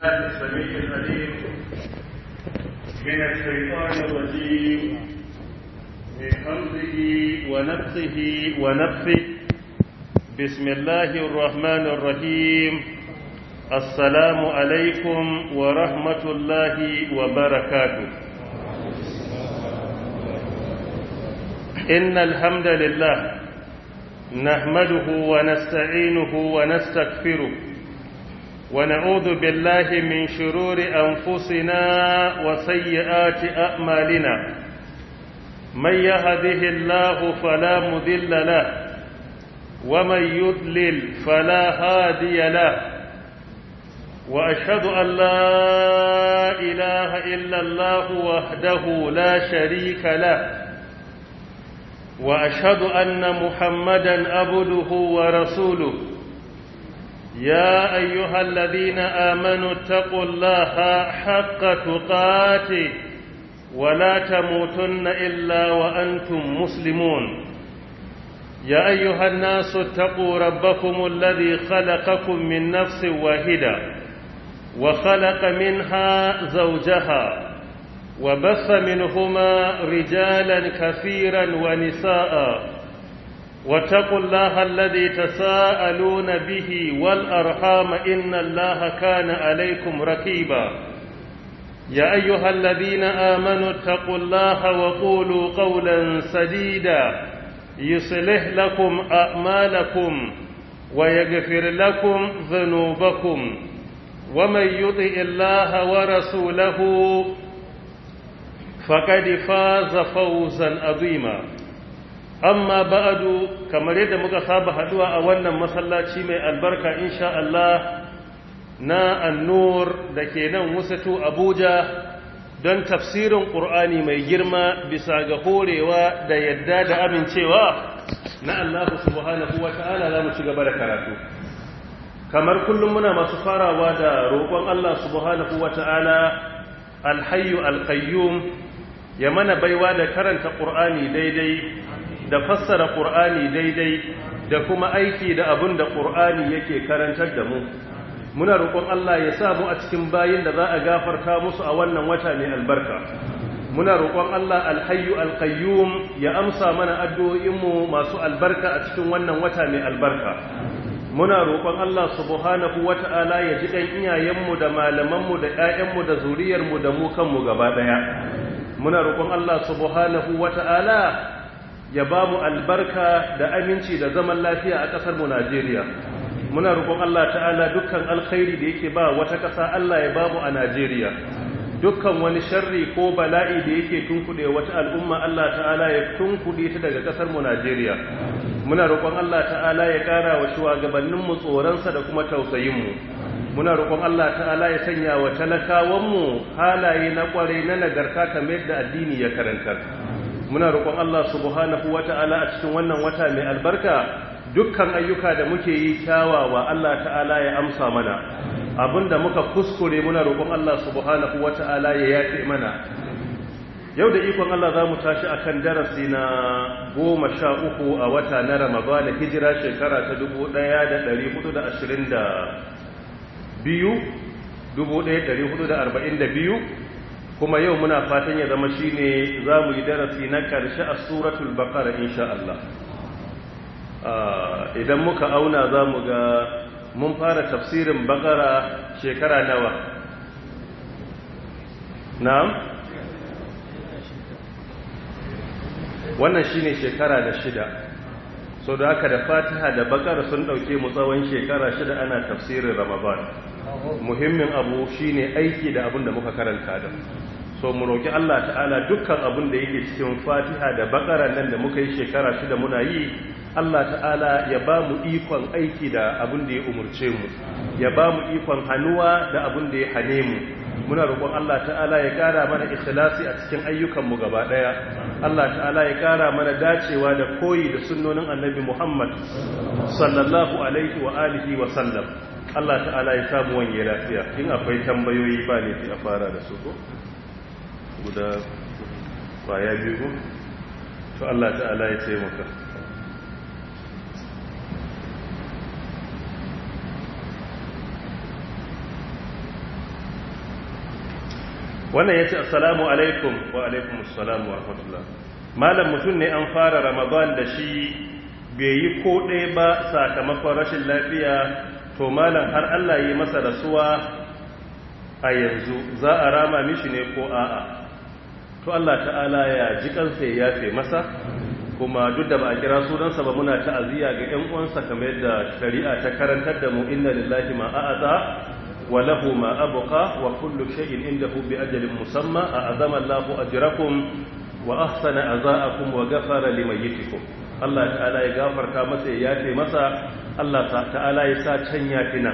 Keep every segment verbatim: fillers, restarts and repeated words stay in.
السميع العليم من الشيطان الرجيم من حمده ونفسه ونفسه بسم الله الرحمن الرحيم السلام عليكم ورحمة الله وبركاته إن الحمد لله نحمده ونستعينه ونستغفره ونعوذ بالله من شرور أنفسنا وسيئات أعمالنا من يهده الله فلا مضل له ومن يضلل فلا هادي له وأشهد أن لا إله إلا الله وحده لا شريك له وأشهد أن محمدا عبده ورسوله يا أيها الذين آمنوا اتقوا الله حق تقاته ولا تموتن إلا وأنتم مسلمون يا أيها الناس اتقوا ربكم الذي خلقكم من نفس واحدة وخلق منها زوجها وبث منهما رجالا كثيرا ونساء واتقوا الله الذي تساءلون به والأرحام إن الله كان عليكم رقيبا يا أيها الذين آمنوا اتقوا الله وقولوا قولا سديدا يصلح لكم أعمالكم ويغفر لكم ذنوبكم ومن يطع الله ورسوله فقد فاز فوزا عظيما amma ba'adu kamar yadda muka saba haduwa a wannan masallaci mai albarka insha Allah na annur da ke nan Wusatu Abuja don tafsirin Qur'ani mai girma bisa ga horewa da yadda da amincewa na Allah subhanahu wata'ala za mu ci gaba da karatu kamar kullum muna masu farawa da roƙon Allah subhanahu wata'ala alhayyu alqayyum ya mana baiwa da karanta Qur'ani daidai da fassara ƙur'ani daidai da kuma aiki da abin da ƙur'ani yake karantar da mu muna roƙon Allah ya sa mu a cikin bayin da za a gafarta musu a wannan wata mai albarka muna roƙon Allah alhayyu alqayyum ya amsa mana addu'o'inmu masu albarka a cikin wannan wata mai albarka muna roƙon Allah subhanahu wata'ala ya ji ɗan iyayenmu da malamanmu da ƴaƴanmu da zuriyarmu da mu kanmu gaba ɗaya muna roƙon Allah subhanahu wata'ala ya ba mu albarka da aminci da zaman lafiya a ƙasar mu Najeriya muna roƙon Allah ta'ala dukkan alkhairi da yake ba wata ƙasa Allah ya ba mu a Najeriya dukkan wani sharri ko bala'i da yake tunkuɗe wata al'umma Allah ta'ala ya tunkuɗe ta daga ƙasar mu Najeriya muna roƙon Allah ta'ala ya ƙara wa shugabannin mu tsoronsa da kuma tausayin mu muna roƙon Allah ta'ala ya sanya wa talakawan mu halaye na ƙware na nagarta kamar yadda addini ya karantar muna roƙon Allah subhanahu wata'ala a cikin wannan wata mai albarka dukkan ayyuka da muke yi kyawawa Allah ta'ala ya amsa mana abinda muka kuskure muna roƙon Allah subhanahu wata'ala ya yafe mana yau da ikon Allah za mu tashi akan darasi na goma sha uku a wata na Ramadan hijira shekara ta dubu ɗaya da ɗari hudu da ashirin da biyu dubu ɗaya da ɗari hudu da arba'in da biyu kuma yau muna fatan ya zama shine za mu yi darasi na ƙarshe a suratul baqara insha Allah idan muka auna za mu ga mun fara tafsirin baqara shekara nawa na'am wannan shine shekara da shida so da haka da fatiha da baqara sun dauke mu tsawon shekara shida ana tafsirin ramadan muhimmin abu shine aiki da abin da muka karanta da so mu roki Allah ta'ala dukkan abin da yake cikin Fatiha da Baqara nan da muka yi shekara shida muna yi Allah ta'ala ya ba mu ikon aiki da abin da ya umurce mu ya ba mu ikon hanuwa da abin da ya hane mu muna roƙon Allah ta'ala ya ƙara mana ikhlasi a cikin ayyukan mu gaba daya Allah ta'ala ya ƙara mana dacewa da koyi da sunnonin Annabi Muhammad sallallahu alaihi wa alihi wa sallam Allah ta'ala ya samu wanye lafiya in akwai tambayoyi ba ne a fara da su ko guda kwaya biyu to Allah ta'ala ya taimaka wannan ya ce assalamu alaikum wa alaikum assalamu wa rahmatullah. Malam mutum ne an fara Ramadan da shi bai yi ko ɗaya ba sakamakon rashin lafiya, to malam har Allah yi masa rasuwa a yanzu za a rama mishi ne ko a'a? To Allah ta'ala ya ji kansa ya yafe masa, kuma duk da ba a kira sunansa ba muna ta'aziyya ga ƴan uwansa kamar yadda shari'a ta karantar da mu inna lillahi ma a'ata wa lahu ma abqa wa kullu shay'in indahu bi ajalin musamma a'azama Allahu ajrakum wa ahsana azaakum wa ghafara limayyitikum. Allah ta'ala ya gafarta masa ya yafe masa, Allah ta'ala ya sa can yafi nan.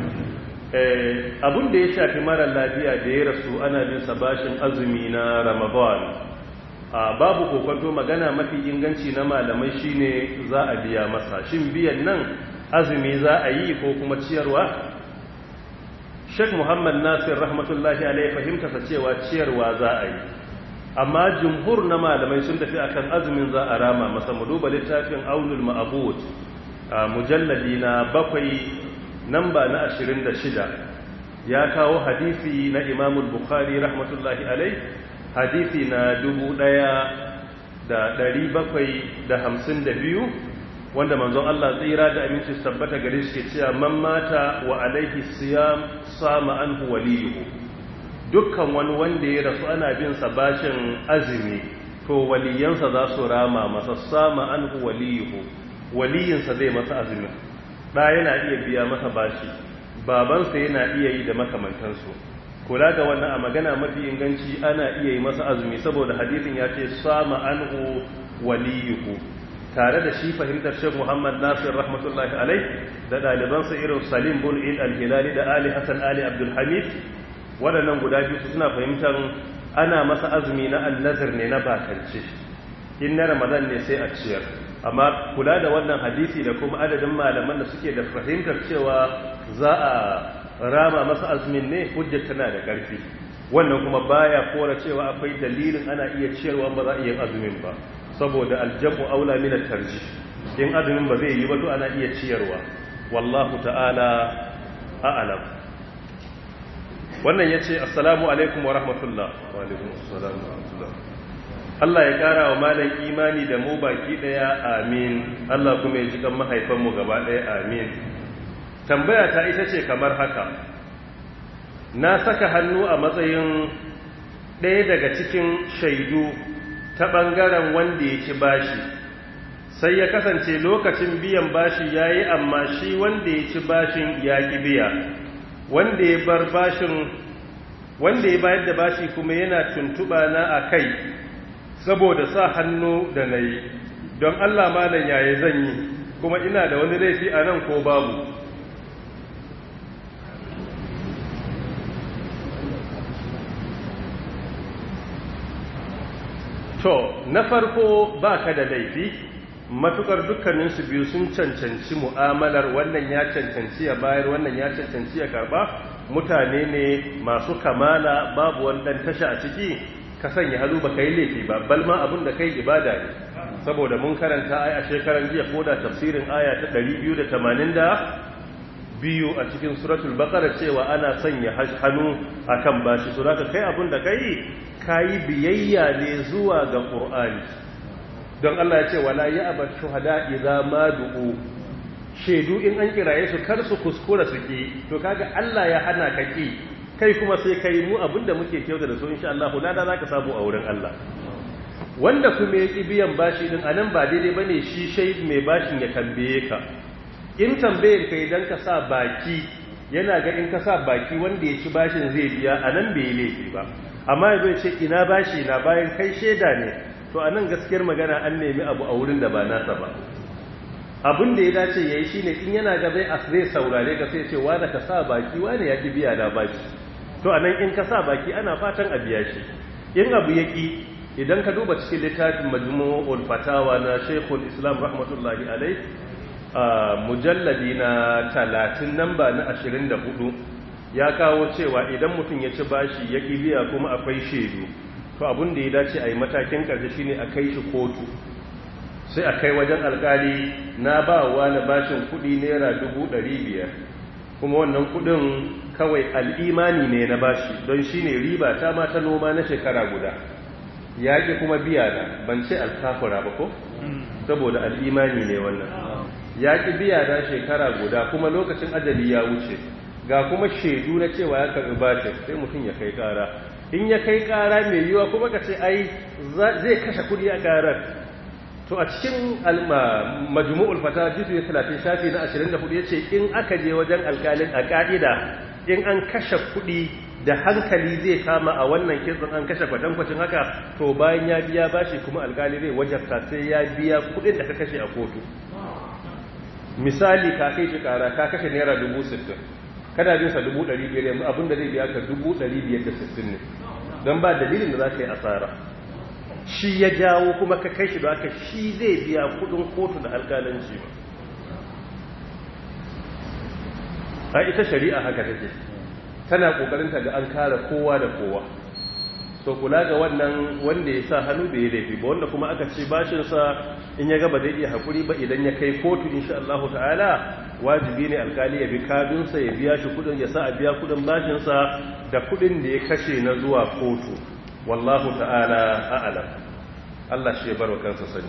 eh abun da ya shafi mara lafiya da ya rasu ana bin sa bashin azumi na Ramadan, a babu kokonto magana mafi inganci na malamai shine za a biya masa. Shin biyan nan azumi za a yi ko kuma ciyarwa? Sheikh Muhammad Nasir rahmatullahi alaihi fahimta sa cewa ciyarwa za a yi, amma jumhur na malamai sun tafi akan azumin za a rama masa. Mu duba littafin Aunul Ma'bud a mujalladi na bakwai namba na ashirin da shida ya kawo hadisi na Imam Bukhari rahmatullahi alaihi, hadisi na dubu ɗaya da ɗari bakwai da hamsin da biyu, wanda manzon Allah tsira da aminci tabbata gare shi ke cewa man mata wa alaihi siyam sama anhu waliyuhu. Dukkan wani wanda ya rasu ana bin sa bashin azumi, to waliyansa za su rama masa. Sama anhu waliyuhu, waliyinsa zai masa azumi. Da yana iya biya masa bashi, babansa yana iya yi da makamantansu. Kula da wannan a magana mafi inganci ana iya yi masa azumi, saboda hadisin ya ce sama anhu waliyuhu. Tare da shi fahimtar Sheikh Muhammad Nasir rahmatullahi alaihi da ɗalibansa irin Salim bin Eid al-Hilali da Ali Hassan Ali Abdul Hamid, waɗannan guda biyu suna fahimtar ana masa azumi na annazir ne na bakance, in na Ramadan ne sai a ciyar. Amma kula da wannan hadisi da kuma adadin malaman da suke da fahimtar cewa za a rama masa azumin ne, hujjar tana da ƙarfi. Wannan kuma baya kora cewa akwai dalilin ana iya ciyarwa ba za a iya azumin ba, saboda aljamu aula min at-tarjih. In azumin ba zai yi ba to ana iya ciyarwa. Wallahu ta'ala a'lam. Wannan yace assalamu alaikum wa rahmatullah. Wa alaikum assalam wa rahmatullah. Allah ya kara wa malam imani da mu baki daya, amin. Allah kuma ya ji kan mahaifan mu gaba daya, amin. Tambaya ta ita ce kamar haka. Na saka hannu a matsayin ɗaya daga cikin shaidu ta ɓangaren wanda ya ci bashi, sai ya kasance lokacin biyan bashi ya yi, amma shi wanda ya ci bashin ya ƙi biya. Wanda ya bar bashin, wanda ya bayar da bashi kuma yana tuntuɓa na a kai saboda sa hannu da na yi. Don Allah malam yaya zan yi, kuma ina da wani laifi a nan ko babu? To, na farko ba ka da laifi, matukar dukkaninsu biyu sun cancanci mu'amalar, wannan ya cancanci ya bayar, wannan ya cancanci ya karba, mutane ne masu kamala, babu wannan tasha a ciki, ka sanya halu ba ka yi laifi ba, balma abin da kai ibada ne. Saboda mun karanta ai a shekaran jiya ko da tafsirin aya ta ɗari biyu da tamanin da biyu a cikin suratul baqara cewa ana sanya hannu akan bashi. So zaka kai abin da kai kayi biyayya ne zuwa ga Qur'ani. Don Allah ya ce wala ya'ba shuhada idza ma du'u, shedu in an kiraye su kar su kuskura su ki. To kaga Allah ya hana ka ki, kai kuma sai kai mu abinda muke kyauta da su insha Allah lada zaka samu a wurin Allah. Wanda kuma ya ki biyan bashi din anan ba daidai bane shi shaid mai bashin ya tambaye ka. In tambayar ka idan ka sa baki, yana ga in ka sa baki wanda ya ci bashin zai biya, anan bai yi laifi ba. Amma ya zai ce ina bashi na bayan kai shaida ne, to a nan gaskiyar magana an nemi abu a wurin da ba nasa ba. Abin da ya dace ya yi shi ne in yana ga zai zai saurare ka sai ce wane ka sa baki wane ya ƙi biya na bashi. To a nan in ka sa baki ana fatan a biya shi. In abu ya ƙi, idan ka duba cikin littafin Majmu'ul Fatawa na Sheikhul Islam rahmatullahi alaihi, mujalladi na talatin namba na ashirin da hudu, ya kawo cewa idan mutum ya ci bashi ya ƙi biya kuma akwai shaidu, to abin da ya dace a yi matakin ƙarshe shine a kai shi kotu, sai a kai wajen alƙali, na ba wa na bashin kuɗi naira dubu ɗari biyar, kuma wannan kuɗin kawai al'imani ne na bashi don shi ne riba ta mata noma na shekara guda yaƙi kuma biya na ban ce alkafura ba ko saboda al'imani ne wannan yaƙi biya na shekara guda kuma lokacin ajali ya wuce ga kuma shaidu na cewa ya karɓi bashin sai mutum ya kai ƙara in ya kai ƙara mai yiwa kuma ka ce ai zai kashe kuɗi a ƙarar to a cikin majmu'ul fata jizu ya talatin shafi na ashirin da hudu ya ce in aka je wajen alƙalin a ƙa'ida in an kashe kuɗi da hankali zai kama a wannan kitsin an kashe kwatankwacin haka to bayan ya biya bashi kuma alƙali zai wajabta sai ya biya kuɗin da ka kashe a kotu misali ka kai shi ƙara ka kashe naira dubu sittin kada jinsa dubu ɗari biyar yanzu abinda zai biya ka dubu ɗari biyar da sittin ne don ba dalilin da za ka yi asara shi ya jawo kuma ka kai shi da aka shi zai biya kudin kotu da alkalanci ba a ita shari'a haka take tana kokarin ta ga an kare kowa da kowa so kula ga wannan wanda ya sa hannu bai laifi ba wanda kuma aka ce bashinsa in ya gaba zai iya hakuri ba idan ya kai kotu insha Allah ta'ala wajibi ne alkali ya bi kadunsa ya biya shi kudin ya sa a biya kudin bashinsa da kudin da ya kashe na zuwa kotu wallahu ta'ala a'lam Allah shi ya bar wa kansa sani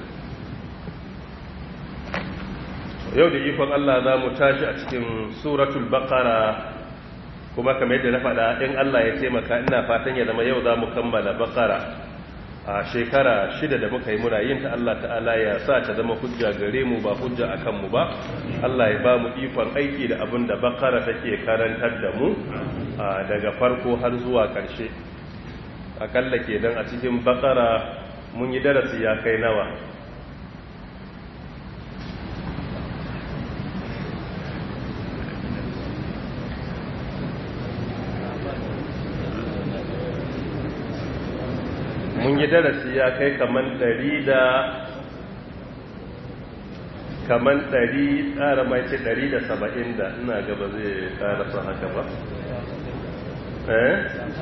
yau da ikon Allah za mu tashi a cikin suratul baqara kuma kamar yadda na faɗa in Allah ya taimaka ina fatan ya zama yau za mu kammala baqara a shekara shida da muka yi muna yin ta Allah ta'ala ya sa ta zama hujja gare mu ba hujja a kanmu ba Allah ya ba mu ikon aiki da abin da baqara take karantar da mu daga farko har zuwa ƙarshe akalla ke dan a cikin baqara mun yi darasi ya kai nawa mun yi darasi ya kai kaman ɗari da kaman ɗari ƙara mai ce ɗari da saba'in da ina gaba zai ƙara sa haka ba eh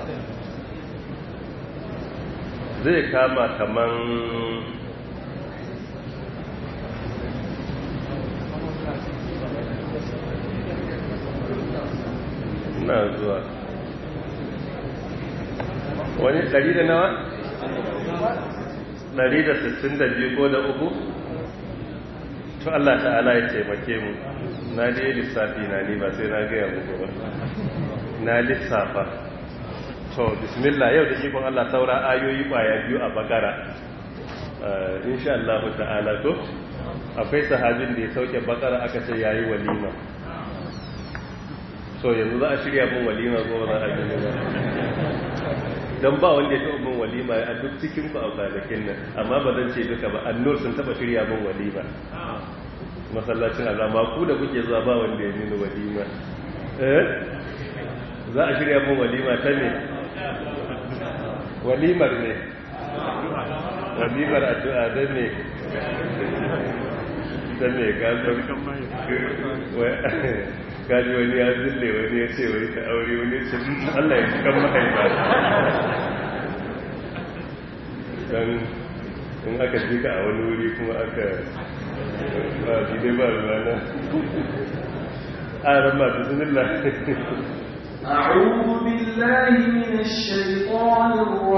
zai kama kaman na zuwa wani ɗari da nawa ɗari da sittin da biyu ko da uku to Allah ta'ala ya taimake mu na dai lissafi na ni ba sai na gaya muku ba na lissafa to bismillah yau da ikon Allah saura ayoyi kwaya biyu a bakara insha Allah ta'ala to akwai sahabin da ya sauke bakara aka ce yayi walima so yanzu za a shirya mun walima ko za a yi ba don ba wanda ya taɓa mun walima a duk cikin ku a kwanakin nan amma ba zan ce duka ba annur sun taɓa shirya mun walima masallacin azama ku da kuke zuwa ba wanda ya nuna walima eh za a shirya mun walima ta ne walimar ne walimar addu'a da ne da ne gaji wani ya zille wani ya ce wani ta aure wani ya ce Allah ya cikin mahaifa don in aka jika a wani wuri kuma aka ba dai ba rana a rama da zunilla أعوذ بالله من الشيطان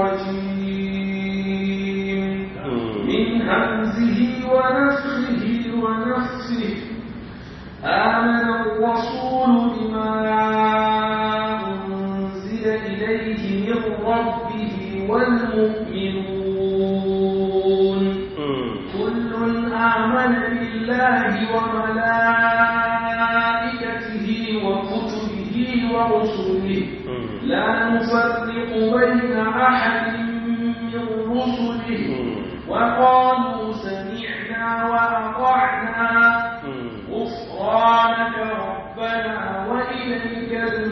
الرجيم من همزه ونفخه ونفسه آمن الرسول بما أنزل إليه من ربه والمؤمنون كل آمن بالله وملائكته وكتبه ورسله لا نفرق بين أحد من رسله وقالوا سمعنا وأطعنا غفرانك ربنا وإليك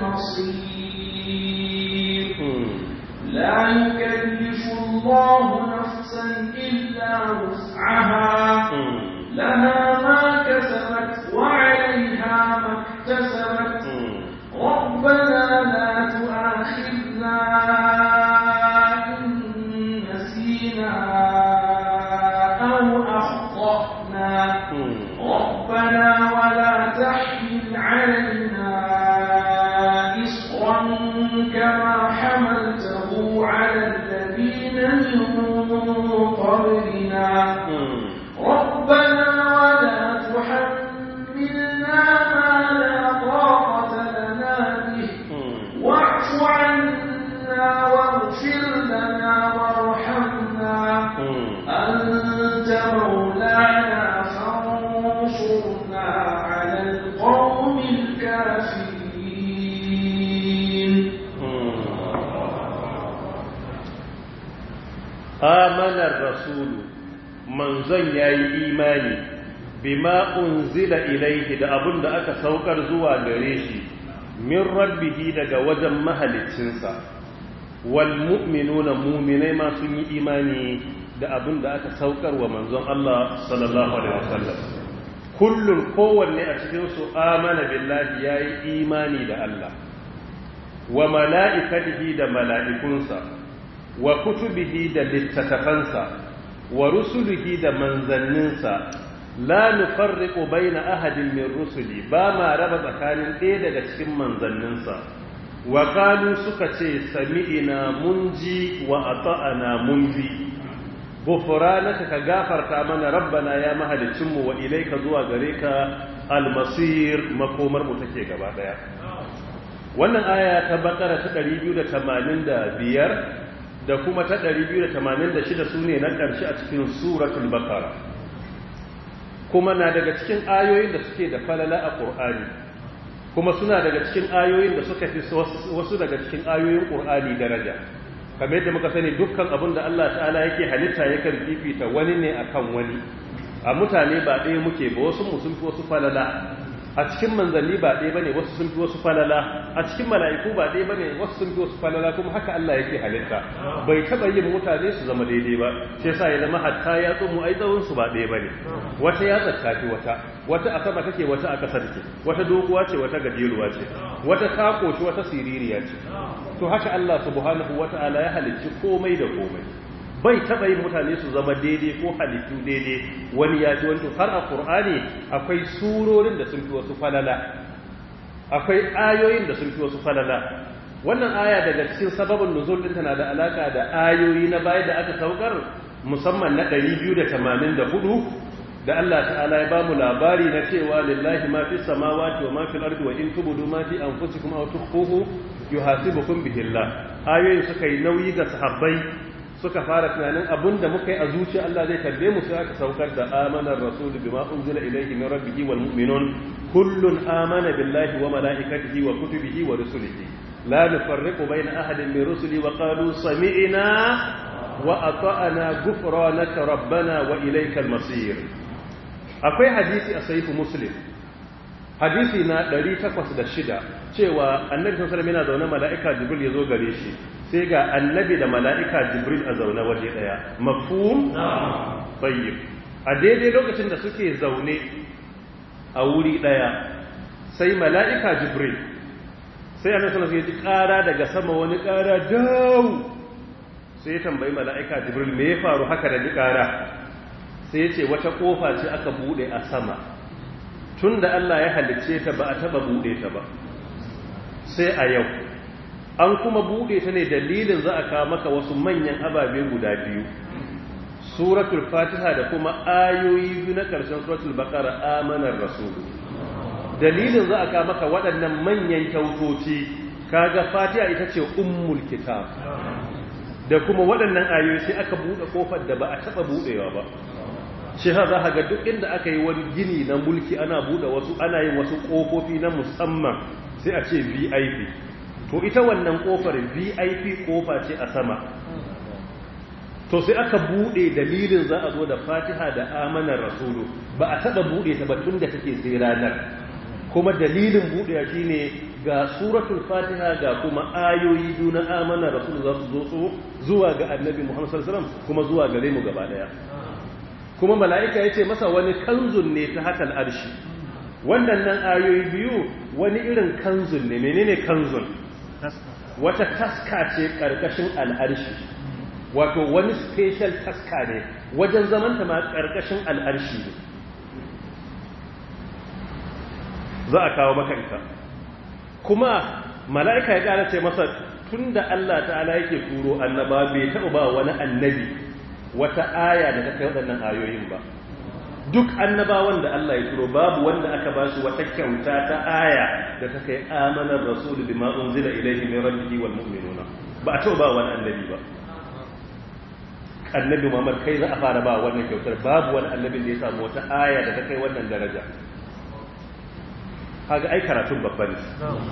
المصير لا يكلف الله نفسا إلا وسعها لها ما كسبت وعليها ما اكتسبت ربنا لا تؤاخذنا إن نسينا أو أخطأنا ربنا ولا تحمل علينا إصرا على الذين من قبلنا ربنا ولا تحملنا ما لا طاقة لنا به واعف عنا واغفر لنا وارحمنا أنت مولانا فانصرنا على القوم الكافرين. آمن الرسول manzon ya yi imani bima unzila ilaihi da abin da aka saukar zuwa gare shi min rabbihi daga wajen mahaliccinsa wal mu'minuna mu'minai ma sun yi imani da abin da aka saukar wa manzon Allah sallallahu alaihi wasallam kullun kowanne a cikin su amana billahi yayi imani da Allah wa mala'ikatihi da mala'ikunsa wa kutubihi da littattafansa wa rusulihi da manzanninsa la nufarriqu baina ahadin min rusuli ba ma raba tsakanin ɗaya daga cikin manzanninsa wa qalu suka ce sami'ina munji wa ata'ana munbi ghufranaka ka gafarta mana rabbana ya mahalicinmu wa ilaika zuwa gare ka almasir makomar mu take gaba daya. Wannan aya ta bakara ta ɗari biyu da tamanin da biyar da kuma ta ɗari biyu da tamanin da shida su ne na ƙarshe a cikin suratul bakara, kuma na daga cikin ayoyin da suke da falala a ƙur'ani, kuma suna daga cikin ayoyin da suka fi wasu daga cikin ayoyin ƙur'ani daraja. Kamar yadda muka sani dukkan abin da Allah ta'ala yake halitta yakan fifita wani ne akan wani. A mutane ba ɗaya muke ba, wasu mu sun fi wasu falala. A cikin manzanni ba ɗaya bane, wasu sun fi wasu falala. A cikin mala'iku ba ɗaya bane, wasu sun fi wasu falala. Kuma haka Allah yake halitta, bai taɓa yin mutane su zama daidai ba. Shi yasa ya zama hatta ya tsumu ai tsawon su ba ɗaya bane. Wata ya tsattafi wata, wata a sama take, wata a ƙasa take, wata doguwa ce, wata gajeruwa ce, wata ta koshi, wata siririya ce. To haka Allah subhanahu wata'ala ya halicci komai da komai. Bai taɓa yin mutane su zama daidai ko halittu daidai wani ya ji wani. Har a ƙur'ani akwai surorin da sun fi wasu falala, akwai ayoyin da sun fi wasu falala. Wannan aya daga cikin sababin nuzul ɗin tana da alaka da ayoyi na baya da aka saukar, musamman na ɗari biyu da tamanin da hudu da Allah ta'ala ya bamu labari na cewa lillahi ma fi samawati wa ma fil ardi wa in tubudu ma fi anfusikum aw tukhfuhu yuhasibukum bihi Allah. Ayoyin suka yi nauyi ga sahabbai, suka fara tunanin abin da muka yi a zuciya Allah zai tarbe mu, sai aka saukar da amanar rasulu bima unzila ilayhi min rabbihi wal mu'minun kullun amana billahi wa malaikatihi wa kutubihi wa rusulihi la nufarriqu bayna ahadin min rusuli wa qalu sami'na wa ata'na ghufranaka rabbana wa ilaykal masir. Akwai hadisi a sahih muslim, hadisi na ɗari takwas da shida, cewa annabi sallallahu alaihi wasallam yana zaune, mala'ika jibril ya zo gare shi, sai ga annabi da mala'ika jibril a zaune waje ɗaya. Mafhum? Tayyib. A daidai lokacin da suke zaune a wuri ɗaya, sai mala'ika jibril, sai annabi sallallahu alaihi wasallam ya ji ƙara daga sama, wani ƙara dawo. Sai ya tambayi mala'ika jibril, me ya faru haka da ni ƙara? Sai ya ce wata ƙofa ce aka buɗe a sama, tun da Allah ya halicce ta ba a taɓa buɗe ta ba sai a yau. An kuma buɗe ta ne dalilin za a kawo maka wasu manyan ababe guda biyu, suratul fatiha da kuma ayoyi biyu na ƙarshen suratul baqara amanar rasulu. Dalilin za a kawo maka waɗannan manyan kyautoci, kaga fatiha ita ce ummul kitab, da kuma waɗannan ayoyi sai aka buɗe ƙofar da ba a taɓa buɗewa ba. Shi ha za ga duk inda aka yi wani gini na mulki ana buɗe wasu, ana yin wasu ƙofofi na musamman, sai a ce V I P. To ita wannan ƙofar V I P ƙofa ce a sama. To sai aka buɗe dalilin za a zo da fatiha da amanar rasulu, ba a taɓa buɗe ta ba tun da take sai ranar. Kuma dalilin buɗewa shi ne ga suratul fatiha ga kuma ayoyi biyu na amanar rasulu za su zo zuwa ga annabi Muhammad sallallahu alaihi wasallam, kuma zuwa gare mu gaba ɗaya. Kuma mala'ika ya ce masa wani kanzun ne ta hatal arshi. Wannan nan ayoyi biyu wani irin kanzun ne. Menene kanzun? Wata taska ce ƙarƙashin al'arshi, wato wani special taska ne, wajen zamanta ma ƙarƙashin al'arshi ne. Za a kawo maka ita. Kuma mala'ika ya ƙara ce masa tunda Allah ta'ala yake turo annaba bai taɓa ba wani annabi wata aya da ta kai waɗannan ayoyin ba. Duk annabawan da Allah ya turo babu wanda aka ba shi wata kyauta ta aya da ta kai amanar rasulu bima unzila ilayhi min rabbihi wal mu'minuna. Ba a taɓa ba wani annabi ba. Annabi Muhammad kai za a fara ba wannan kyautar, babu wani annabin da ya samu wata aya da ta kai wannan daraja. Kaga ai karatun babba ne.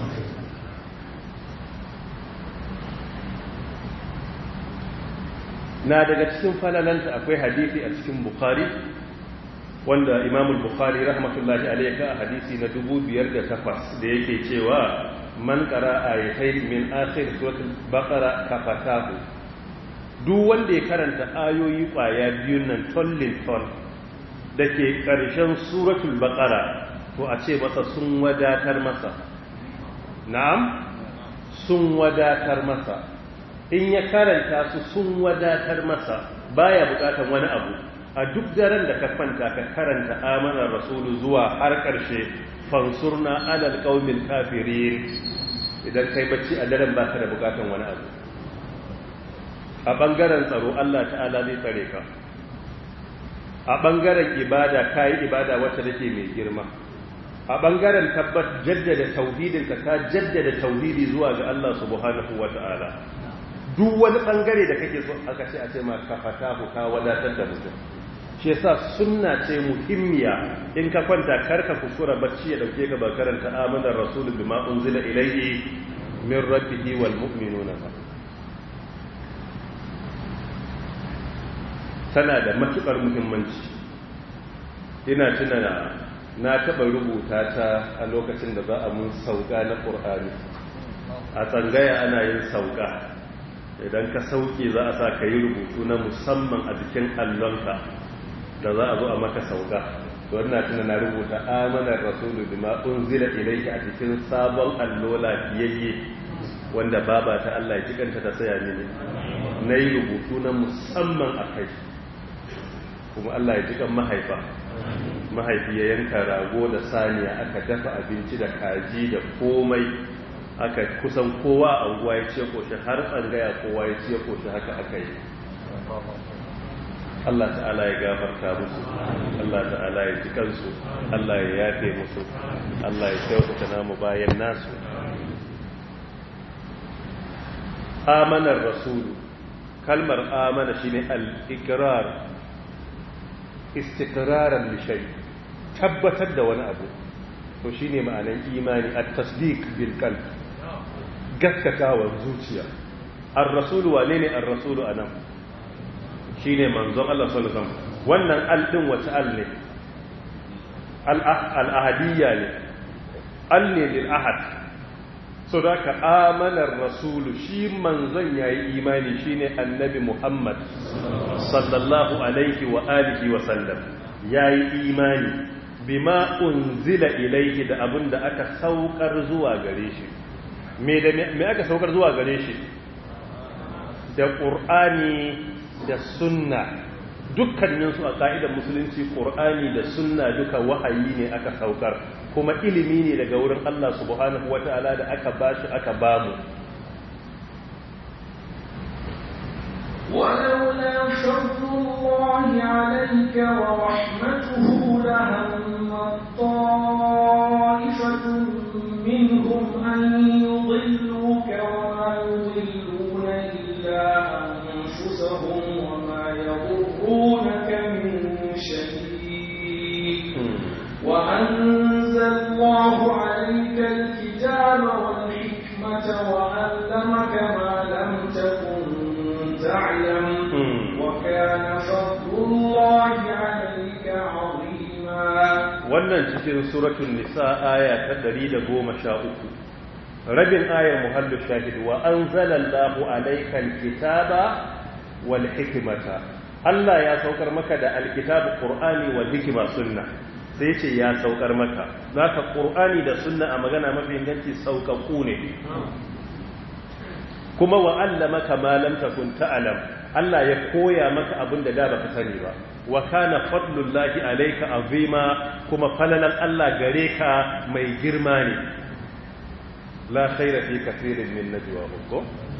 Na daga cikin falalanta akwai hadisi a cikin Bukhari wanda Imam Bukhari rahmatullahi alayhi ka hadisi na dubu biyar da takwas da yake cewa man qara ayatayn min akhir suratul baqara kafatahu, duk wanda ya karanta ayoyi kwaya biyun nan tollin ton da ke ƙarshen suratul baqara to a ce masa sun wadatar masa. Na'am, sun wadatar masa. In ya karanta su sun wadatar masa, baya bukatan wani abu. A duk daren da ka kwanta ka karanta amanar rasulu zuwa har ƙarshe, fansurna alal qaumil kafirin. Idan kai bacci a daren baka da bukatan wani abu. A bangaren tsaro Allah ta'ala zai tsare ka. A bangaren ibada kai ibada wacce take mai girma. A bangaren tabbat jaddada tauhidin ka ka jaddada tauhidi zuwa ga Allah subhanahu wata'ala. Duk wani bangare da kake so aka ce a ce ma ka fatahu ka wadatar da mutum. Shi yasa sunna ce muhimmiya in ka kwanta karka kusura bacci ya dauke ka ba karanta amanar rasulu bima unzila ilayhi min rabbihi wal mu'minuna. Tana da matukar muhimmanci. Ina tuna na taba rubuta ta a lokacin da za a mun sauka na Qur'ani. A tsangaya ana yin sauka. Idan ka sauke za a sa ka yi rubutu na musamman a jikin allonka da za a zo a maka sauka. Wannan tuna na rubuta amanar rasulu bima unzila ilayhi a cikin sabon allo lafiyayye wanda baba ta Allah ya jikanta ta saya mini. Na yi rubutu na musamman a kai. Kuma Allah ya jikan mahaifa. Mahaifi ya yanka rago da saniya, aka dafa abinci da kaji da komai. Aka kusan kowa a unguwa ya ce koshi, har tsangaya kowa ya ce koshi, haka aka yi. Allah ta'ala ya gafarta musu, Allah ta'ala ya ji kansu, Allah ya yafe musu, Allah ya kyautata namu bayan nasu. Amanar rasulu, kalmar amana shine al-iqrar, istiqraran li shay, tabbatar da wani abu. To shine ma'anar imani, at-tasdiq bil qalb, gaskatawar zuciya. Ar-rasulu wane ne ar-rasulu anan? Shine manzon Allah sallallahu alaihi wasallam. Wannan al din wata al ne? Al-ahadiyya ne. Al ne lil ahad. So da ka amanar rasulu, shi manzon yayi imani shine annabi Muhammad sallallahu alaihi wa alihi wa sallam. Yayi imani bima unzila ilayhi da abinda aka saukar zuwa gare shi. Me da me aka saukar zuwa gare shi? Da Qur'ani da sunna. Dukkanin su a ka'idar musulunci Qur'ani da sunna duka wahayi ne aka saukar, kuma ilimi ne daga wurin Allah subhanahu wata'ala da aka bashi aka bamu. ولولا فضل الله عليك ورحمته لهم طائفة منهم أن يضلوك وما يضلون إلا أنفسهم وما يضرونك من شيء وأنزل الله عليك الكتاب والحكمة وعلمك ما لم تكن تعلم وكان فضل الله عليك عظيما. wannan cikin suratul nisa aya ta ɗari da goma sha uku, rabin ayar muhallu shahid, wa anzalallahu alaykal kitaba wal hikmata. Allah ya saukar maka da alkitab qur'ani wal hikma sunna, sai ce ya saukar maka. Zaka qur'ani da sunna a magana mafi inganci saukaku ne. Kuma wa allamaka ma lam takun ta'lam, Allah ya koya maka abin da da baka sani ba. Wa kana fadlullahi alayka azima, kuma falalan Allah gare ka mai girma ne. La khayra fi kathirin min najwahum,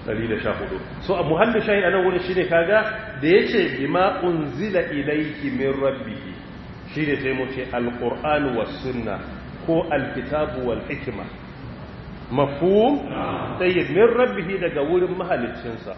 ɗari da sha hudu. So a muhallin shayi a nan wurin shi ne kaga da ya ce bima unzila ilaiki min rabbihi shi ne sai mu ce alƙur'anu was sunna ko alkitabu wal hikima mafhum tayyib min rabbihi daga wurin mahaliccinsa.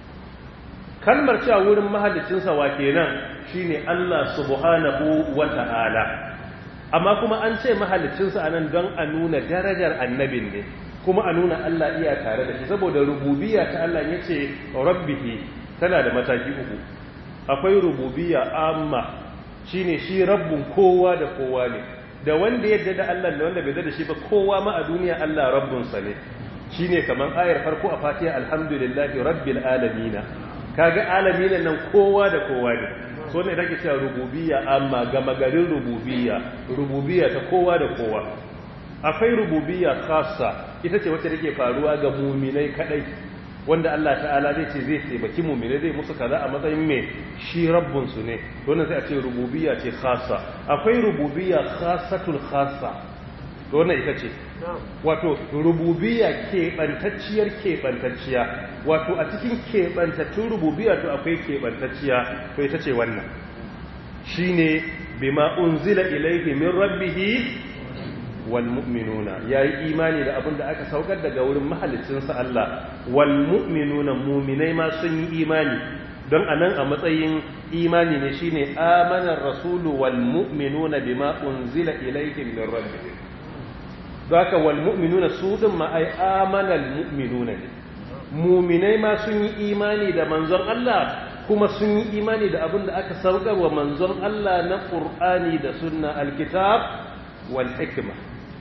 kalmar cewa wurin mahaliccinsa wa kenan shine Allah subhanahu wa ta'ala, amma kuma an ce mahaliccinsa anan don a nuna darajar annabin ne kuma a nuna Allah iya tare da shi, saboda rububiyya ta Allah yace rabbihi tana da mataki uku. akwai rububiyya amma shine shi rabbun kowa da kowa ne, da wanda yadda da Allah da wanda bai da shi ba kowa ma a duniya Allah rabbunsa ne. shine kaman ayar farko a Fatiha alhamdulillahi rabbil alamin, kaga alamin nan kowa da kowa ne. so ne take cewa rububiyya amma gama garin rububiyya rububiyya ta kowa da kowa. akwai rububiyya khassa, ita ce wacce take faruwa ga mu'minai kadai, wanda Allah ta'ala zai ce zai taimaki mu'minai zai musu kaza a matsayin me shi rabbun su ne, wannan sai a ce rububiyya ce khassa. akwai rububiyya khassatul khassa, to wannan ita ce wato rububiyya keɓantacciyar keɓantacciya, wato a cikin keɓantattun rububiyya to akwai keɓantacciya, to ita ce wannan shine bima unzila ilayhi min rabbihi wal mu'minuna, yayi imani da abin da aka saukar daga wurin mahaliccinsa Allah. wal mu'minuna, mu'minai ma sun yi imani, don anan a matsayin imani ne shine amanar rasulu wal mu'minuna bima unzila ilayhi min rabbihim. zaka wal mu'minuna su din ma ai amanal mu'minuna ne, mu'minai ma sun yi imani da manzon Allah kuma sun yi imani da abin da aka saukar wa manzon Allah na Qur'ani da sunna, alkitab wal hikma.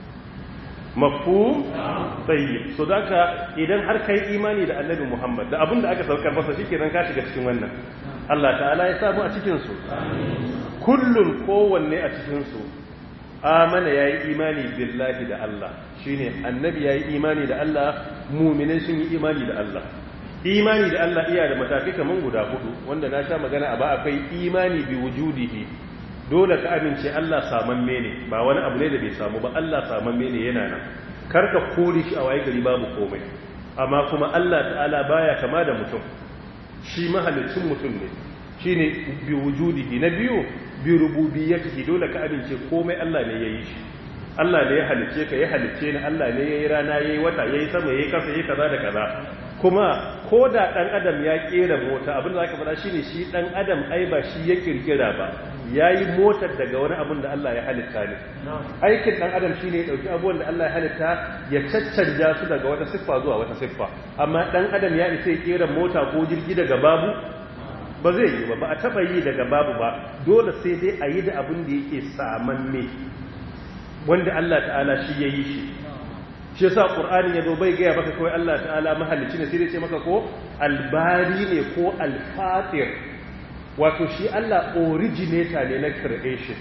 mafhum tayyib. so daka idan har kai imani da annabi Muhammad da abin da aka saukar masa shikenan ka shiga cikin wannan. Allah ta'ala ya samu a cikin su kullun kowanne a cikin su amana yayi imani billahi da Allah, shine annabi yayi imani da Allah, mu'minai sun yi imani da Allah. imani da Allah iya da matakai kaman guda hudu wanda na sha magana a ba. akwai imani bi wujudihi, dole ka amince Allah samamme ne, ba wani abu ne da bai samu ba, Allah samamme ne yana nan, karka kore shi a waye gari babu komai. amma kuma Allah ta'ala baya kama da mutum, shi mahalicin mutum ne, shine bi wujudihi. na biyu bi rububiyyatihi, dole ka amince komai Allah ne yayi shi. Allah ne ya halicce ka, ya halicce ni, Allah ne yayi rana, yayi wata, yayi sama, yayi kasa, yayi kaza da kaza. kuma ko da dan adam ya kera mota, abin da zaka faɗa shine shi dan adam ai ba shi ya kirkira ba, yayi motar daga wani abin da Allah ya halitta ne. aikin dan adam shine ya dauki abubuwan da Allah ya halitta ya caccanja su daga wata siffa zuwa wata siffa. amma dan adam ya isa ya kera mota ko jirgi daga babu, ba zai yi ba, ba a taba yi daga babu ba, dole sai dai a yi da abin da yake samanne wanda Allah ta'ala shi ya yi shi. shi yasa qur'ani ya zo bai gaya maka kawai Allah ta'ala mahalicci ne, sai dai ce maka ko albari ne ko alfatir, wato shi Allah originator ne na creation,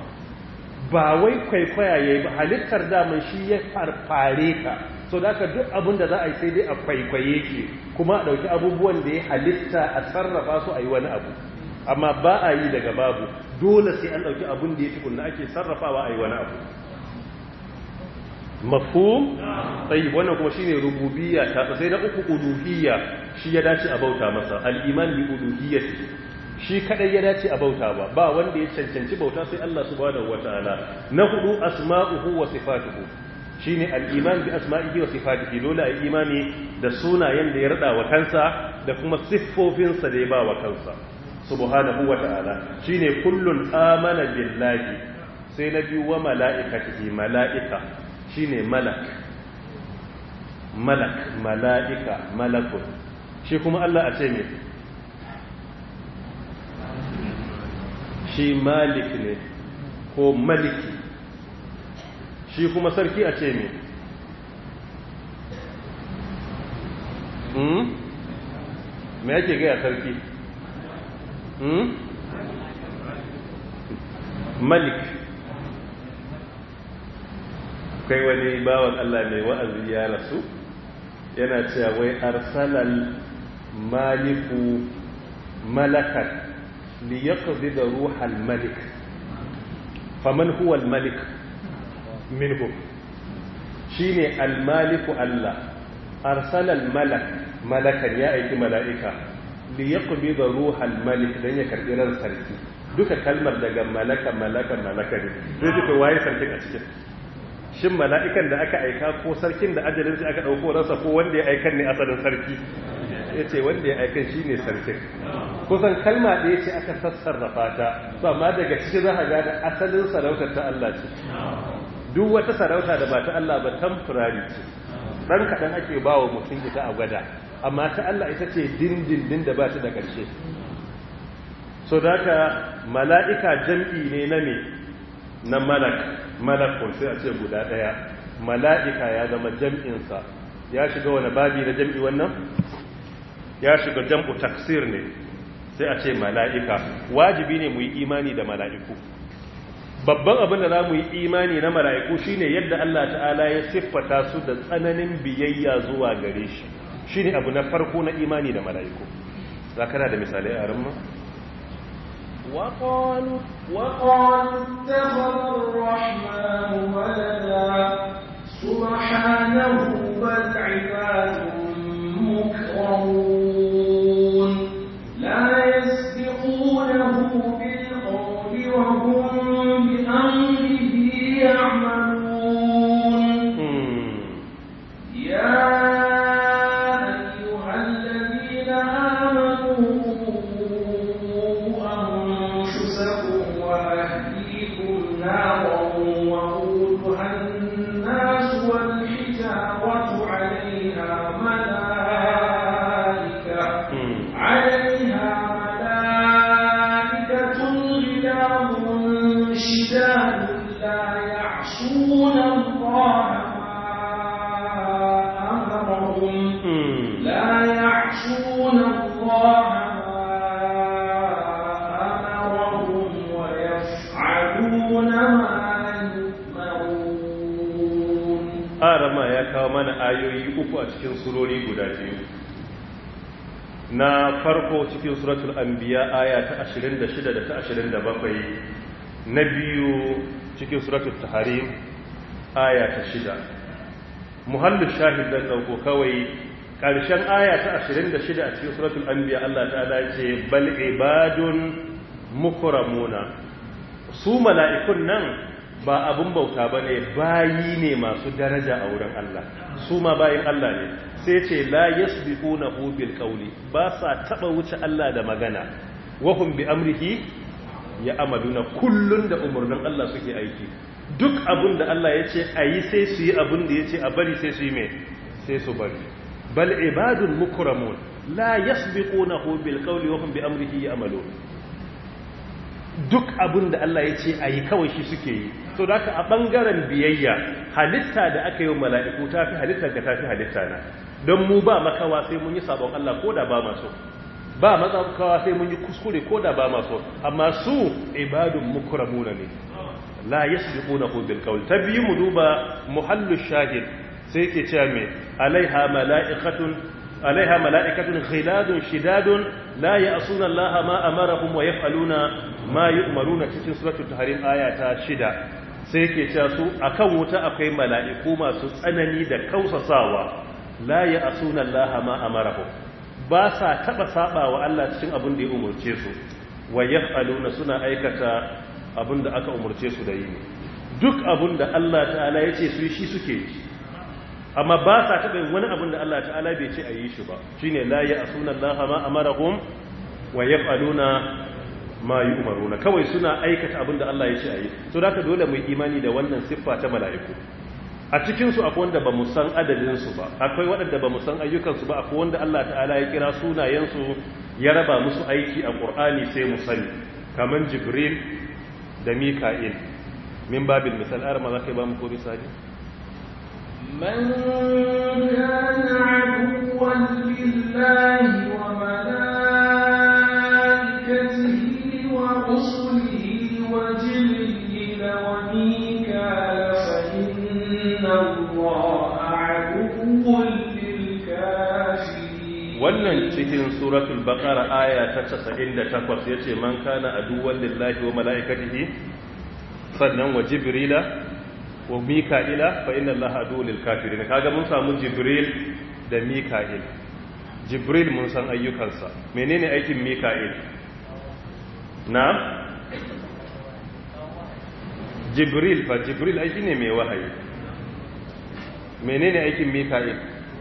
ba wai kwaikwaya yayi ba, halittar daman shi ya farfare ka. so da haka duk abin da za a yi sai dai a kwaikwaye ke, kuma a ɗauki abubuwan da ya halitta a sarrafa su a yi wani abu, amma ba a yi daga babu, dole sai an ɗauki abin da ya tukunna ake sarrafawa a yi wani abu. mafhum tayyib. wannan kuma shine rububiyya ta, sai na uku uluhiyya, shi ya dace a bauta masa, al-iman bi uluhiyyati, shi kadai ya dace a bauta ba, ba wanda ya cancanci bauta sai Allah subhanahu wataala. na hudu asma'uhu wa sifatuhu, shine al-iman bi asma'ihi wa sifatihi, dole ai imani da sunayen da ya rada wa kansa da kuma siffofinsa da ya ba wa kansa subhanahu wataala. shine kullun amana billahi. sai na biyu wa mala'ikatihi, mala'ika shine malak, malak mala'ika malakun. shi kuma Allah a ce me? shi malik ne ko maliki. shi kuma sarki a ce me? hmm? me yake gaya sarki? hmm? malik. kai wani bawan Allah mai wa'azi ya rasu yana cewa wai arsalal maliku malakan li yaqbida ruhal malik faman huwa al malik minhu. shine al maliku Allah, arsalal malak malakan ya aiki mala'ika li yaqbida ruhal malik dan ya karbi ran sarki duka kalmar daga malaka malaka malaka ne sai duka waye sarkin a cikin shin mala'ikan da aka aika ko sarkin da ajalin sai aka dauko ransa ko wanda ya aikan ne asalin sarki yace wanda ya aikan shine sarkin kusan kalma da yace aka sassarrafa ta to amma daga cikin za ka ga da asalin sarautar ta Allah ce duk wata sarauta da ba ta Allah ba temporary ce dan kadan ake bawa mutum ita a gwada amma ta Allah ita ce dindindin da ba ta da ƙarshe so daga mala'ika jam'i ne na me na malak malakun sai a ce guda daya mala'ika ya zama jam'insa ya shiga wani babi na jam'i wannan ya shiga jam'u taksir ne sai a ce mala'ika wajibi ne mu yi imani da mala'iku babban abin da za mu yi imani na mala'iku shine yadda Allah ta'ala ya siffata su da tsananin biyayya zuwa gare shi shine abu na farko na imani da mala'iku za kana da misalai a ramma وقالوا وقالوا اتخذ الرحمن ولدا سبحانه بل عباد مكرمون لا يسبقونه بالقول وهم بأمره يعملون يا mana ayoyi uku a cikin surori guda biyu na farko cikin suratul anbiya aya ta ashirin da shida da ta ashirin da bakwai na biyu cikin suratul tahrim aya ta shida muhallu shahid dan dauko kawai karshen aya ta ashirin da shida a cikin suratul anbiya Allah ta'ala ya ce bal ibadun mukramuna su mala'ikun nan ba abun bauta ba ne bayi ne masu daraja a wurin Allah su ma bayin Allah ne sai ce la yasbiqunahu bil qawli ba sa taba wuce Allah da magana wa hum bi amrihi ya amaluna kullun da umurnin Allah suke aiki duk abun da Allah ya ce ayi sai su yi abun da ya ce a bari sai su yi me sai su bari bal ibadun mukramun la yasbiqunahu bil qawli wa hum bi amrihi ya amaluna duk abin da Allah ya ce a yi kawai shi suke yi so da a ɓangaren biyayya halitta da aka yi wa mala'iku ta fi halittar ka ta fi halitta na don mu ba makawa sai mun yi sabon Allah ko da ba maso ba makawa sai mun yi kuskure ko da ba maso amma su ibadun mukramuna ne la yasbiqunahu bil qawl ta biyu mu duba muhallu shahid sai yake cewa me alaiha mala'ikatun alaiha mala'ikatun ghiladun shidadun la ya'suna Allah ma amarahum wa yaf'aluna ma yu'maruna cikin suratul tahrim aya ta shida sai yake cewa su akan wuta akwai mala'iku masu tsanani da kausasawa la ya'suna Allah ma amarahum ba sa taba sabawa Allah cikin abin da ya umurce su wa yaf'aluna suna aikata abin da aka umurce su da yi duk abin da Allah ta'ala ya ce su shi suke yi amma ba sa taɓa yin wani abin da Allah ta'ala bai ce a yi shi ba shi ne la ya asuna Allah ma amarahum wa yaf'aluna ma yu'maruna kawai suna aikata abin da Allah ya ce a yi so da dole mu yi imani da wannan siffa ta mala'iku a cikin su akwai wanda ba mu san adadin su ba akwai waɗanda ba mu san ayyukan su ba akwai wanda Allah ta'ala ya kira sunayen su ya raba musu aiki a Qur'ani sai mu sani kaman Jibril da Mika'il min babil misal arma zakai ba mu ko misali من كان عدوا لله وملائكته ورسله وجبريل وميكال فإن الله عدو للكافرين wannan cikin suratul baqara aya ta casa'in da takwas yace man kana aduwwan lillahi wa malaikatihi sannan wa jibrila wa mika'ila fa inna allaha aduwwul kafirin kaga mun samu jibril da mika'il. Jibril mun san ayyukansa, menene aikin mika'il? Na? Jibril fa Jibril aiki ne mai wahayi. Menene aikin mika'il?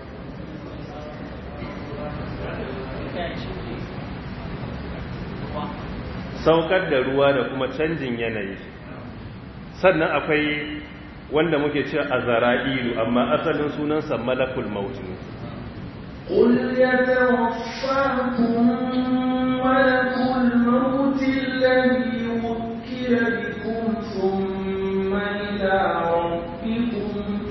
Saukar da ruwa da kuma canjin yanayi. Sannan akwai wanda muke cewa azra'ilu, amma asalin sunansa malakul maut ne. قل يتوفاكم ملك الموت الذي وكل بكم ثم إلى ربكم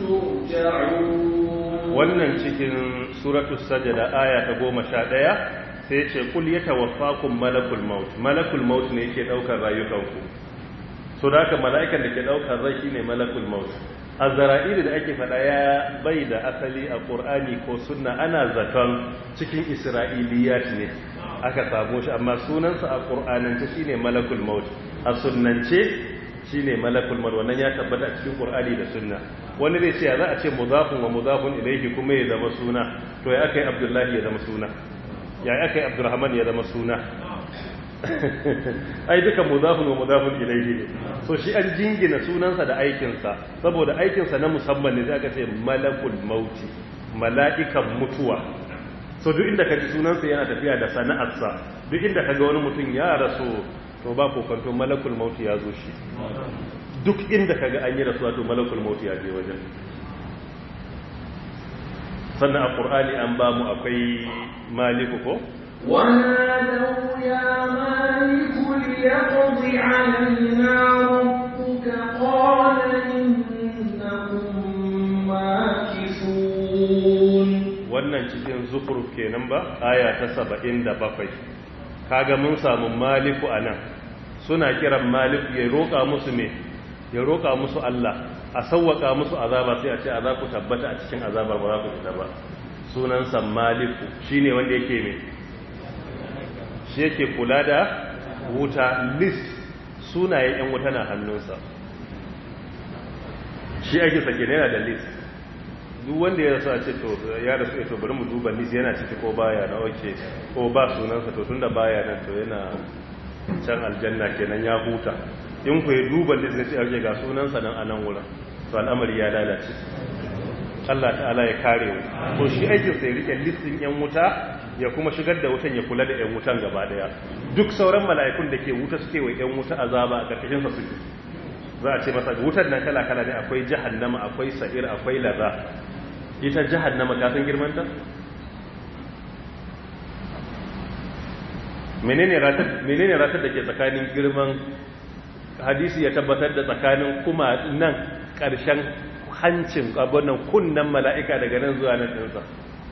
ترجعون. wannan cikin suratul sajda aya ta goma sha ɗaya sai ce kul yatawaffakum malakul maut. Malakul maut ne yake daukar rayukanku. So da haka mala'ikan da ke daukar rai shine malakul maut. Azra'ilu da ake fada ya bai da asali a Qur'ani ko sunna, ana zaton cikin Isra'iliyat ne aka samu shi, amma sunansa a Qur'anance shine malakul maut, a sunnance shine malakul maut. Wannan ya tabbata a cikin Qur'ani da sunna. Wani zai ce za a ce mudafun wa mudafun ilayhi kuma ya zama suna, to ya akai Abdullahi ya zama suna, ya akai Abdurrahman ya zama suna. Ai duka mudafun wa mudafun ilayhi ne. So shi an jingina sunansa da aikinsa, saboda aikinsa na musamman ne, zai aka ce malakul mauti, mala'ikan mutuwa. So duk inda kaji sunansa yana tafiya da sana'arsa, duk inda kaga wani mutum ya rasu, to ba kokonto malakul mauti ya zo shi. Duk inda kaga an yi rasuwa, to malakul mauti ya je wajen. Sannan a Qur'ani an ba mu akwai maliku ko ونادوا يا مالك ليقض علينا ربك قال إنكم ماكثون. wannan cikin zukhruf kenan ba, aya ta saba'in da bakwai. Kaga mun samu maliku anan, suna kiran maliku ya roƙa musu me, ya roƙa musu Allah, a sawwaka musu azaba, sai a ce azabu tabbata a cikin azabar ba za ku fita ba. Sunansa maliku shine wanda yake me, shi yake kula da wuta. List sunayen yan wuta na hannunsa, shi ake sake yana da list. Duk wanda ya rasu a ce to ya rasu ya to bari mu duba list yana ciki ko baya na, oke ko ba sunansa, to tunda baya nan to yana can aljanna kenan, ya huta. In ku ya duba list ne sai ake ga sunansa nan a nan wurin, to al'amari ya lalace. Allah ta'ala ya kare mu. To shi aikin sai rike listin yan wuta, ya kuma shigar da wutan, ya kula da yan wutan gaba daya. Duk sauran mala'ikun da ke wuta suke wa yan wuta azaba a karkashin sa suke. Za a ce masa wutar nan kala kala ne, akwai jahannama, akwai sa'ir, akwai laza. Ita jahannama ka san girman ta? Menene ratar menene ratar da ke tsakanin girman, hadisi ya tabbatar da tsakanin kuma nan karshen hancin abunan kunnan mala'ika daga nan zuwa nan ɗinsa.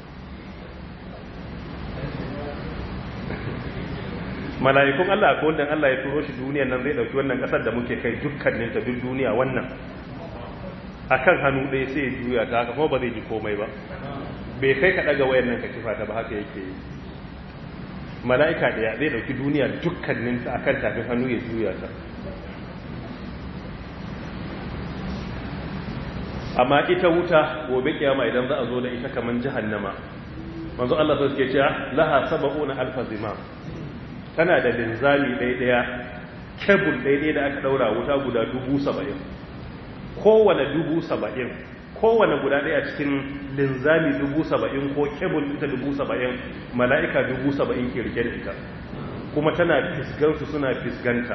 Mala'ikun Allah ko wanda Allah ya turo shi duniyan nan zai ɗauki wannan ƙasar da muke kai dukkanin ta duk duniya wannan akan hannu ɗaya sai ya juya ta haka, kuma ba zai ji komai ba. Bai kai ka ɗaga wayan nan ka kifa ta ba, haka yake yi. Mala'ika ɗaya zai ɗauki duniya dukkanin ta akan tafin hannu ya juya ta. Amma ita wuta gobe kiyama idan za a zo da ita kaman jahannama, manzo Allah sai yake cewa laha sab'una alf zimam, tana da linzami ɗaya kebul ɗaya da aka daura wuta guda dubu saba'in. Kowane dubu saba'in, kowane guda ɗaya cikin linzami dubu saba'in ko kebul ita dubu saba'in, mala'ika dubu saba'in ke rike da ita, kuma tana fisgansu suna fisganta.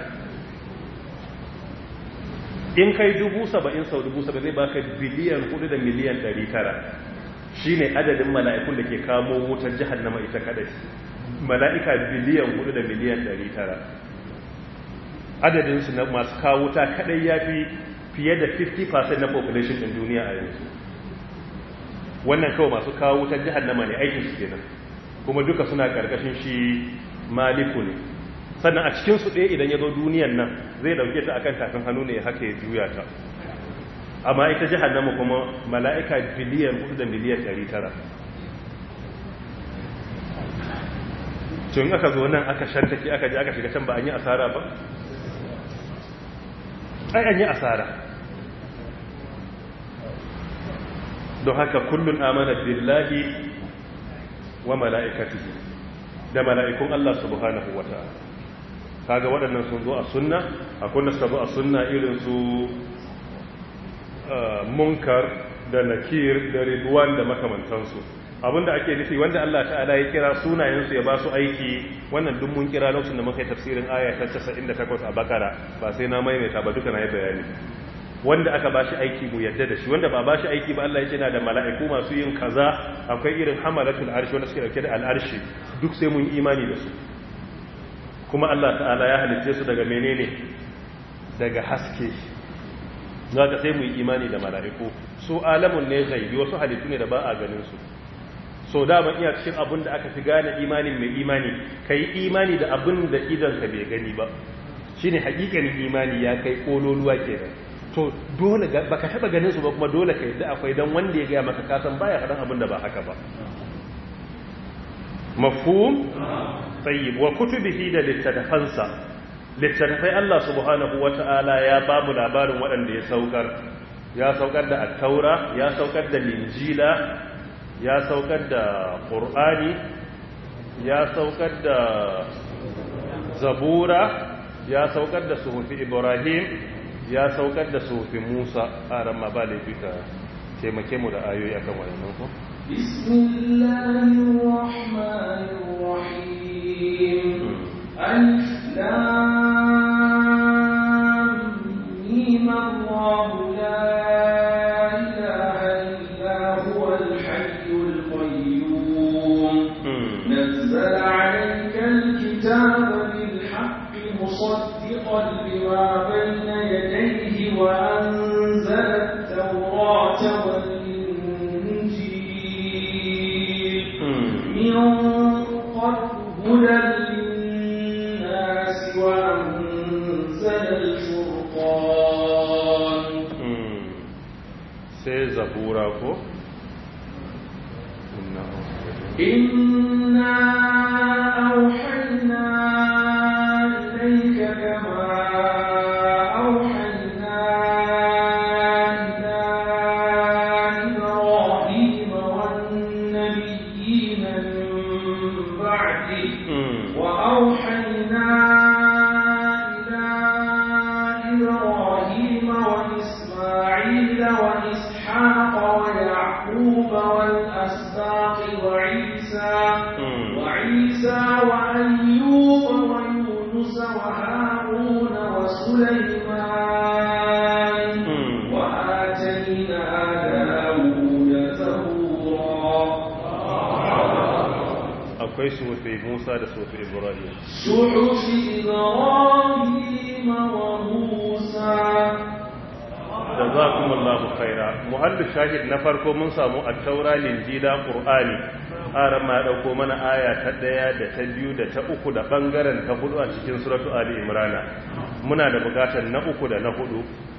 In kai dubu saba'in sau dubu saba'in zai baka biliyan hudu da miliyan ɗari tara. Shi ne adadin mala'ikun da ke kamo wutar jahannama ita kadai. Mala'ika biliyan hudu da miliyan ɗari tara. Adadinsu na masu kawo wuta kadai ya fi fiye da fifty percent na population ɗin duniya a yanzu. Wannan kawai masu kawo wutar jahannama ne aikinsu kenan. Kuma duka suna ƙarƙashin shi maliku ne. Sannan a cikinsu ɗaya idan ya zo duniyan nan zai dauke ta akan tafin hannu ne haka ya juya ta. Amma ita jahannama kuma mala'ika biliyan hudu da miliyan ɗari tara. Tun aka zo nan aka shantake aka ji aka shiga can ba an yi asara ba? Ai an yi asara. Don haka kullun amana billahi wa mala'ikatihi da mala'ikun Allah subhanahu wata'ala kaga waɗannan sun zo a sunna akwai nasu zo a sunna irin su munkar da nakir da ridwan da makamantansu abinda ake nufi wanda Allah ta'ala ya kira sunayensu ya ba su aiki wannan duk mun kira lokacin da muka yi tafsirin aya ta casa'in da takwas a bakara ba sai na maimaita ba duka na yi bayani wanda aka ba shi aiki mu yadda da shi wanda ba ba shi aiki ba Allah ya ce na da mala'iku masu yin kaza akwai irin hamalatul arshi wanda suke dauke da al'arshi duk sai mun imani da su kuma Allah ta'ala ya halice su daga menene daga haske zaka sai mu yi imani da mala'iku su alamun ne gaibi wasu halittu ne da ba a ganin su so da ban iya cikin abin da aka fi gane imanin mai imani kai imani da abin da idan ka bai gani ba shine hakikanin imani ya kai kololuwa kenan to dole baka taba ganin su ba kuma dole ka yadda akwai dan wanda ya ga maka kasan baya fadan abin da ba haka ba mafhum tayyib wa kutubihi da littafansa littafai Allah subhanahu wata'ala ya ba mu labarin waɗanda ya saukar ya saukar da at-taura ya saukar da linjila ya saukar da qur'ani ya saukar da zabura ya saukar da suhufi ibrahim ya saukar da suhufi musa a ramma ba laifi ka taimake mu da ayoyi akan wannan ko bismillahir rahmanir rahim alif lam mim Allahu la ilaha illa huwal hayyul qayyum nazzala 'alaykal kitaba bil haqqi musaddiqan lima bayna yadayhi wa anzala at-taurata wal injil min qablu hudan lin-nas wa anzala al-furqan sai zabura ko inna awhayna ilayka kama awhayna ila ibrahim wan nabiyyin min ba'di wa awhayna ila ibrahim wa isma'il wa ishaq wa ya'qub wal asbaq wa isa wa isa wa ayyub wa yunus wa harun wa sulaiman wa atayna dawuda zabura akwai sufi musa da sufi ibrahim suhufi ibrahim wa musa jazakumullahu khaira muhallu shahid na farko mun samu at-taura linjila qur'ani aran ma dauko mana aya ta daya da ta biyu da ta uku da bangaren ta hudu a cikin suratu ali imran muna da bukatar na uku da na hudu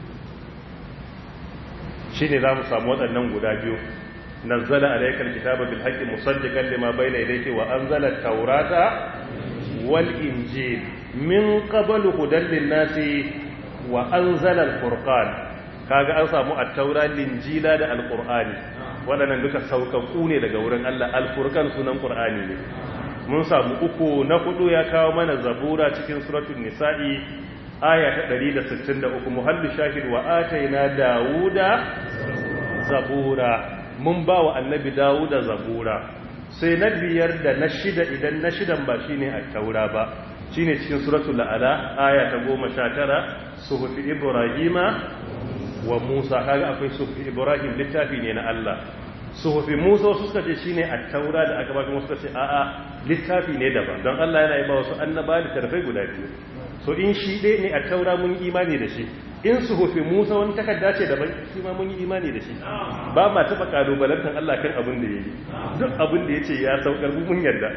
shine zamu samu waɗannan guda biyu nazzala alaykal kitaba bil haqqi musaddiqan lima bayna yadayhi wa anzala at-taurata wal injil min qablu hudan lin-nasi wa anzala al-furqan kaga an samu at-taura linjila da al-qur'ani wadannan duka saukaku ne daga wurin Allah al-furqan sunan qur'ani ne mun samu uku na hudu ya kawo mana zabura cikin suratul nisa'i aya ta ɗari da sittin da uku muhallu shahid wa ataina dawuda zabura mun ba wa annabi dawuda zabura sai na biyar da na shida idan na shidan ba shine at-taura ba shine cikin suratul a'la aya ta goma sha tara suhufi ibrahima wa Musa kaga akwai sufi Ibrahim littafi ne na Allah sufi Musa wasu suka ce shine at-taura da aka ba kuma suka ce a'a littafi ne daban don Allah yana yi ba wasu annaba littafai guda biyu so in shi dai ne at-taura mun yi imani da shi in sufi Musa wani takarda ce daban shi ma mun yi imani da shi ba ma taba kalubalantar Allah kan abin da yayi duk abin da yace ya saukar mun yarda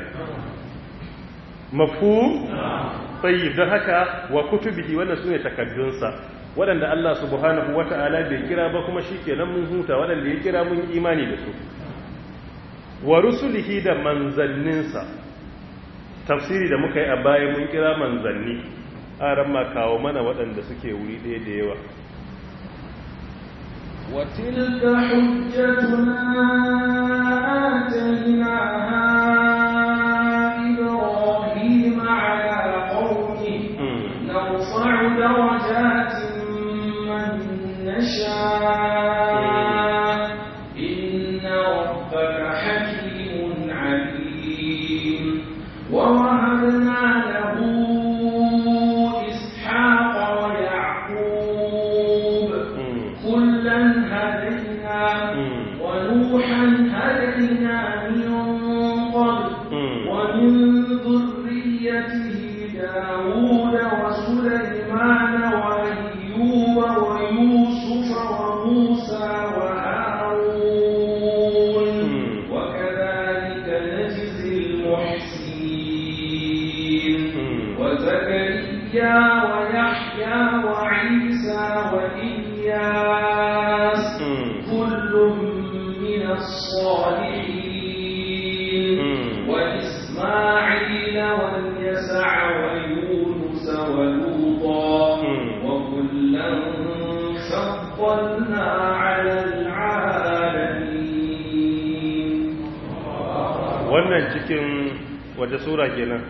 mafhum tayyib dan haka wa kutubihi wannan sune takaddunsa waɗanda Allah subhanahu wata'ala bai kira ba kuma shikenan mun huta waɗanda ya kira mun imani da su wa rusulihi da manzanninsa tafsiri da muka yi a baya mun kira manzanni a ran ma kawo mana waɗanda suke wuri ɗaya da yawa وتلك حجتنا آتيناها ومن ذريته داود وسليمان وأيوب ويوسف وموسى وهارون وكذلك نجزي المحسنين وزكريا ويحيى وعيسى وإلياس كل من الصالحين وإسماعيل واليسع ويونس ولوطا وكلا فضلنا على العالمين. wannan cikin wata sura kenan?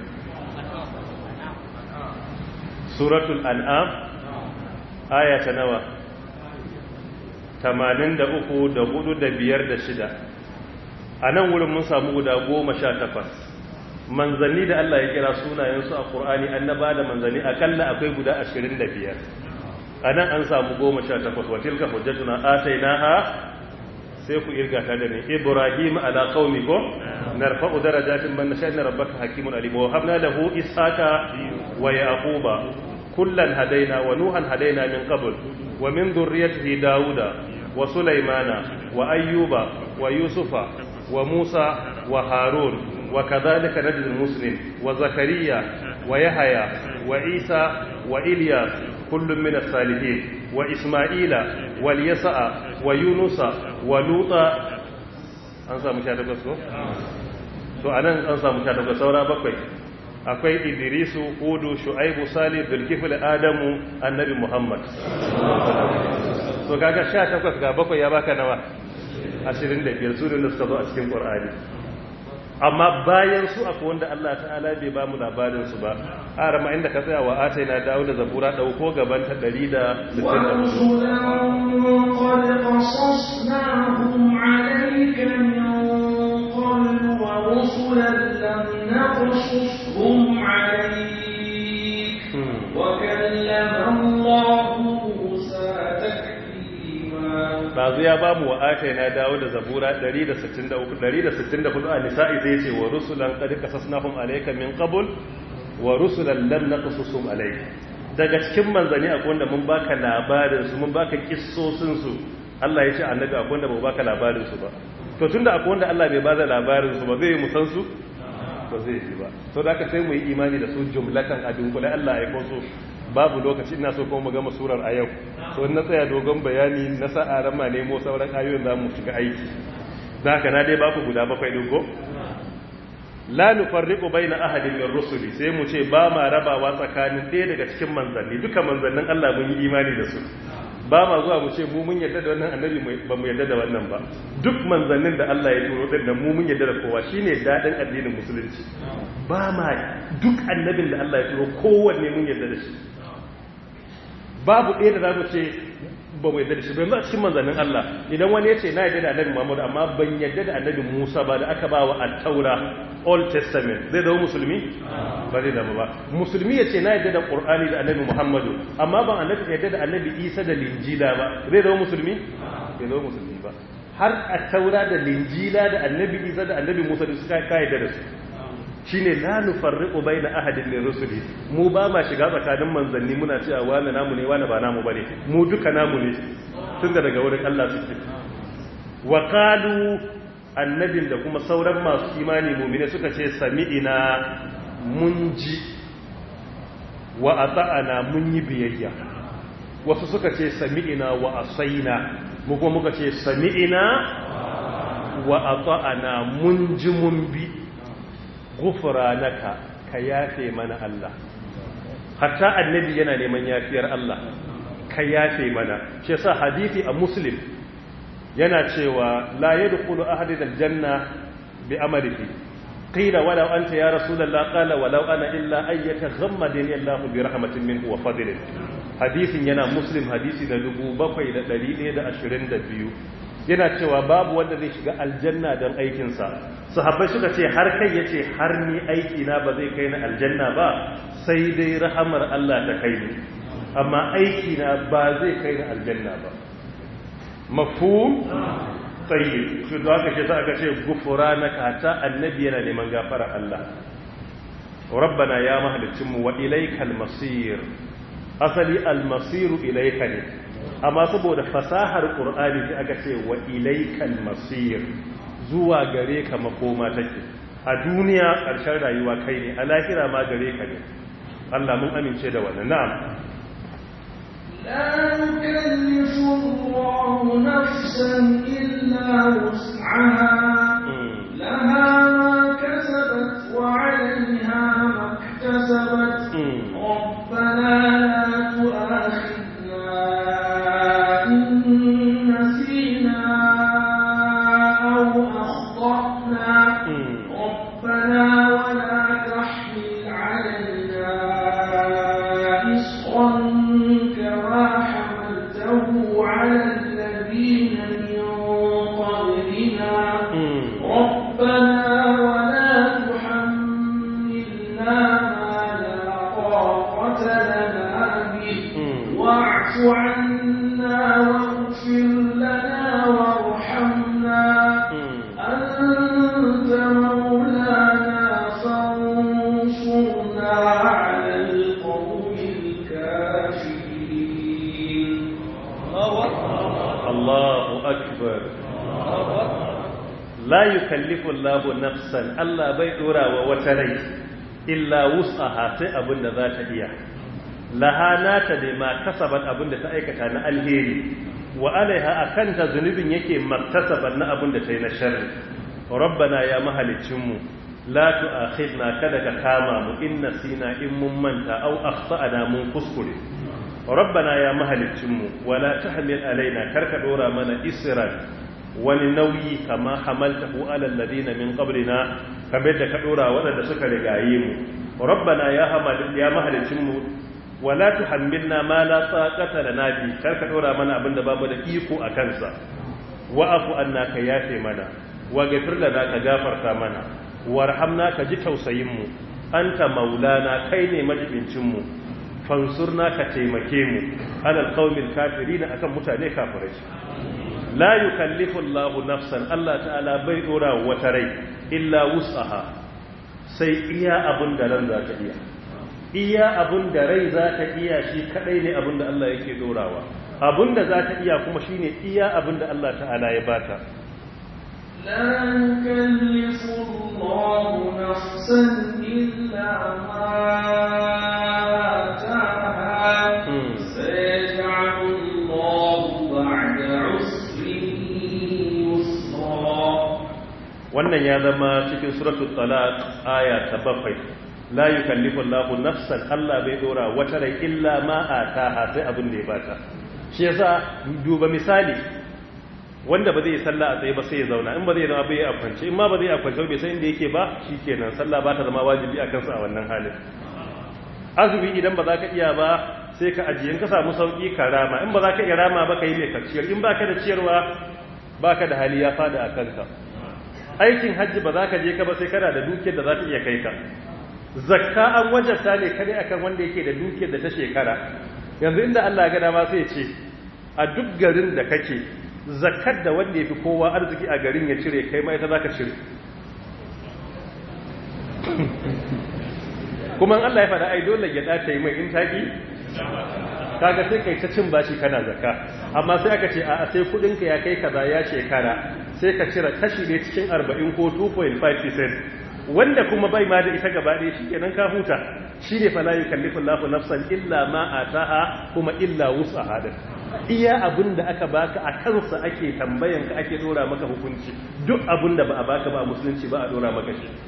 suratul an'am aya ta nawa? tamanin da uku da hudu da biyar da shida. a nan wurin mun samu guda goma sha takwas manzanni da Allah ya kira sunayensu a Qur'ani annaba da manzanni akalla akwai guda ashirin da biyar. a nan an samu goma sha takwas wa tilka hujjatuna atainaha sai ku irga ta da ne Ibrahim ala qaumi ko narfa'u darajatin man nasha inna rabbaka hakimun alim wa habna lahu ishaqa wa yaquba kullan hadaina wa nuhan hadaina min qabl wa min dhurriyyatihi dauda wa sulaymana wa ayyuba wa yusufa wa musa wa harun wa kadhalika najzil muslimin wa zakariya wa yahya wa isa wa ilyas kullun min as-salihin wa isma'ila wal yasa wa yunusa wa luta an samu sha takwas ko to anan an samu sha takwas saura bakwai akwai idrisu hudu shu'aibu salih zulkifl adamu annabi muhammad to kaga sha takwas ga bakwai ya baka nawa ashirin da biyar su da suka zo a cikin qur'ani amma bayan su akwai wanda Allah ta'ala bai ba mu labarin su ba a rama inda ka tsaya wa ataina dawuda zabura dauko gaban ta ɗari da sittin da hudu نقصصهم عليك وكلم الله موسى تكليما bazu ya bamu wa ataina dawo da zabura ɗari da sittin da uku ɗari da sittin da hudu a nisa'i zai ce wa rusulan qad qasasnahum alayka min qabl wa rusulan lam naqsusum alayka daga cikin manzani akwai wanda mun baka labarin su mun baka kissosin su Allah ya ce annabi akwai wanda ba baka labarin su ba to tunda akwai wanda Allah bai bada labarin su ba zai mu san su ba zai yi ba so da aka sai mu yi imani da su jumlatan a dunkule Allah ya aiko su babu lokaci ina so kuma mu gama surar a yau so na tsaya dogon bayani na sa'a rama nemo sauran ayoyin za mu shiga aiki da haka na dai baku guda bakwai din ko la nufarriqu baina ahadin min rusuli sai mu ce ba ma rabawa tsakanin ɗaya daga cikin manzanni duka manzannin Allah mun yi imani da su ba ma zuwa mu ce mu mun yarda da wannan annabi ba mu yarda da wannan ba duk manzannin da Allah ya turo din nan mu mun yarda da kowa shine dadin addinin musulunci ba ma duk annabin da Allah ya turo kowanne mun yarda da shi babu ɗaya da zamu ce ba mu yarda da shi ba yanzu a cikin manzannin Allah idan wani ya ce na yarda da annabi Muhammad amma ban yarda da annabi Musa ba da aka ba wa at-Taura Old Testament zai zama musulmi ba zai zama ba musulmi ya ce na yarda da Qur'ani da annabi Muhammadu amma ban annabi yarda da annabi Isa da Linjila ba zai zama musulmi zai zama musulmi ba har at-Taura da Linjila da annabi Isa da annabi Musa da suka kaida da su shine la nufarriqu baina ahadin min rusuli mu ba ma shiga tsakanin manzanni muna cewa wani namu ne wani ba namu bane mu duka namu ne tunda daga wurin Allah suke wa qalu annabin da kuma sauran masu imani mu'mine suka ce sami'ina mun ji wa ata'ana mun yi biyayya wasu suka ce sami'ina wa asaina mu kuma muka ce sami'ina wa ata'ana mun ji mun bi gufranaka ka yafe mana Allah hatta annabi yana neman yafiyar Allah ka yafe mana shi yasa hadisi a muslim yana cewa la yadkhulu ahadun aljanna bi amalihi qila walau anta ya rasulullah qala walau ana illa ay yataghammadani Allah bi rahmatin minhu wa fadlin hadisin yana muslim hadisi da dubu bakwai da ɗari ɗaya da ashirin da biyu yana cewa babu wanda zai shiga aljanna don aikinsa sahabbai suka ce har kai ya ce har ni aikina ba zai kai na aljanna ba sai dai rahamar Allah ta kai ni amma aikina ba zai kai na aljanna ba mafhum tayyib shi da aka ce sa aka ce gufranaka ta annabi yana neman gafara Allah rabbana ya mahalicin mu wa ilaikal masir asali al masir ilaika ne amma saboda fasahar qur'ani sai aka ce wa ilaikal masir zuwa gare ka makoma take a duniya ƙarshen rayuwa kai ne a lahira ma gare ka ne Allah mun amince da wannan na'am لا يكلف الله نفسا إلا وسعها لها ما كسبت وعليها ما اكتسبت ربنا لا تؤاخذنا إن نسينا أو أخطأنا ربنا ولا تحمل علينا إصرا كما حملته على الذين من قبلنا ربنا ولا تحملنا ما لا طاقة لنا به واعف عنا واغفر لنا وارحمنا أنت مولانا فانصرنا على القوم الكافرين الله أكبر لا يكلف الله نفسا الله بي دورا ووتري إلا وسعها سي أبن ذات إياه لها نات لما كسبت أبن تأيكتا الهيري وعليها أكنت ذنب يكي مكتسبت أبن تين الشر ربنا يا مهل الجمو لا تؤاخذنا كذا كامام إن نسينا إن ممنت أو أخطأنا من قسكري ربنا يا مهل الجمو ولا تحمل علينا كرك دورا من إسرا wani nauyi kama hamaltahu alal ladina min qablina kamar da ka dora wadanda suka rigaye mu rabbana ya hamal ya mahalicin mu wala tuhammilna ma la taqata lana bi kar ka dora mana abinda babu da iko a kansa wa'fu anna ka yafe mana wa ghfir lana ka gafarta mana warhamna ka ji tausayin mu anta maulana kai ne majibincin mu fansurna ka taimake mu alal qaumil kafirin akan mutane kafirai la yukallifu Allahu nafsan Allah ta'ala bai dora wata rai illa wus'aha sai iya abin da ran za ta iya iya abin da rai za ta iya shi kadai ne abin da Allah yake dorawa abin da za ta iya kuma shine iya abin da Allah ta'ala ya bata la yukallifu Allahu nafsan illa ma ataaha sayaj'alu Allahu ba'da wannan ya zama cikin suratul talaq aya ta bakwai la yukallifu Allahu nafsan Allah bai dora wata rai illa ma ataha sai abin da ya bata shi yasa duba misali wanda ba zai yi sallah a tsaye ba sai ya zauna in ba zai zama bai a kwance in ma ba zai a kwance bai san inda yake ba shikenan sallah ba ta zama wajibi a kansa a wannan halin azumi idan ba za ka iya ba sai ka ajiye ka samu sauki ka rama in ba za ka iya rama ba ka yi mai kaciyar in ba ka da ciyarwa ba ka da hali ya fada a kanka aikin hajji ba za ka je ka ba sai kana da dukiyar da za ta iya kai ka zakka an wajabta ne kare akan wanda yake da dukiyar da ta shekara yanzu inda Allah ya gada ma sai ce a duk garin da kake zakkar da wanda yafi kowa arziki a garin ya cire kai ma ita zaka cire kuma Allah ya faɗa ai dole ya dace mai in taki kaga sai kai ta cin bashi kana zakka amma sai aka ce a sai kudin ka ya kai kaza ya shekara sai ka cire kashi ne cikin arba'in ko two point five percent wanda kuma bai ma da ita gaba ɗaya shikenan ka huta shine fa la yukallifu Allahu nafsan illa ma ataha kuma illa wus'aha da iya abinda aka baka a kansa ake tambayan ka ake dora maka hukunci duk abinda ba a baka ba a musulunci ba a dora maka shi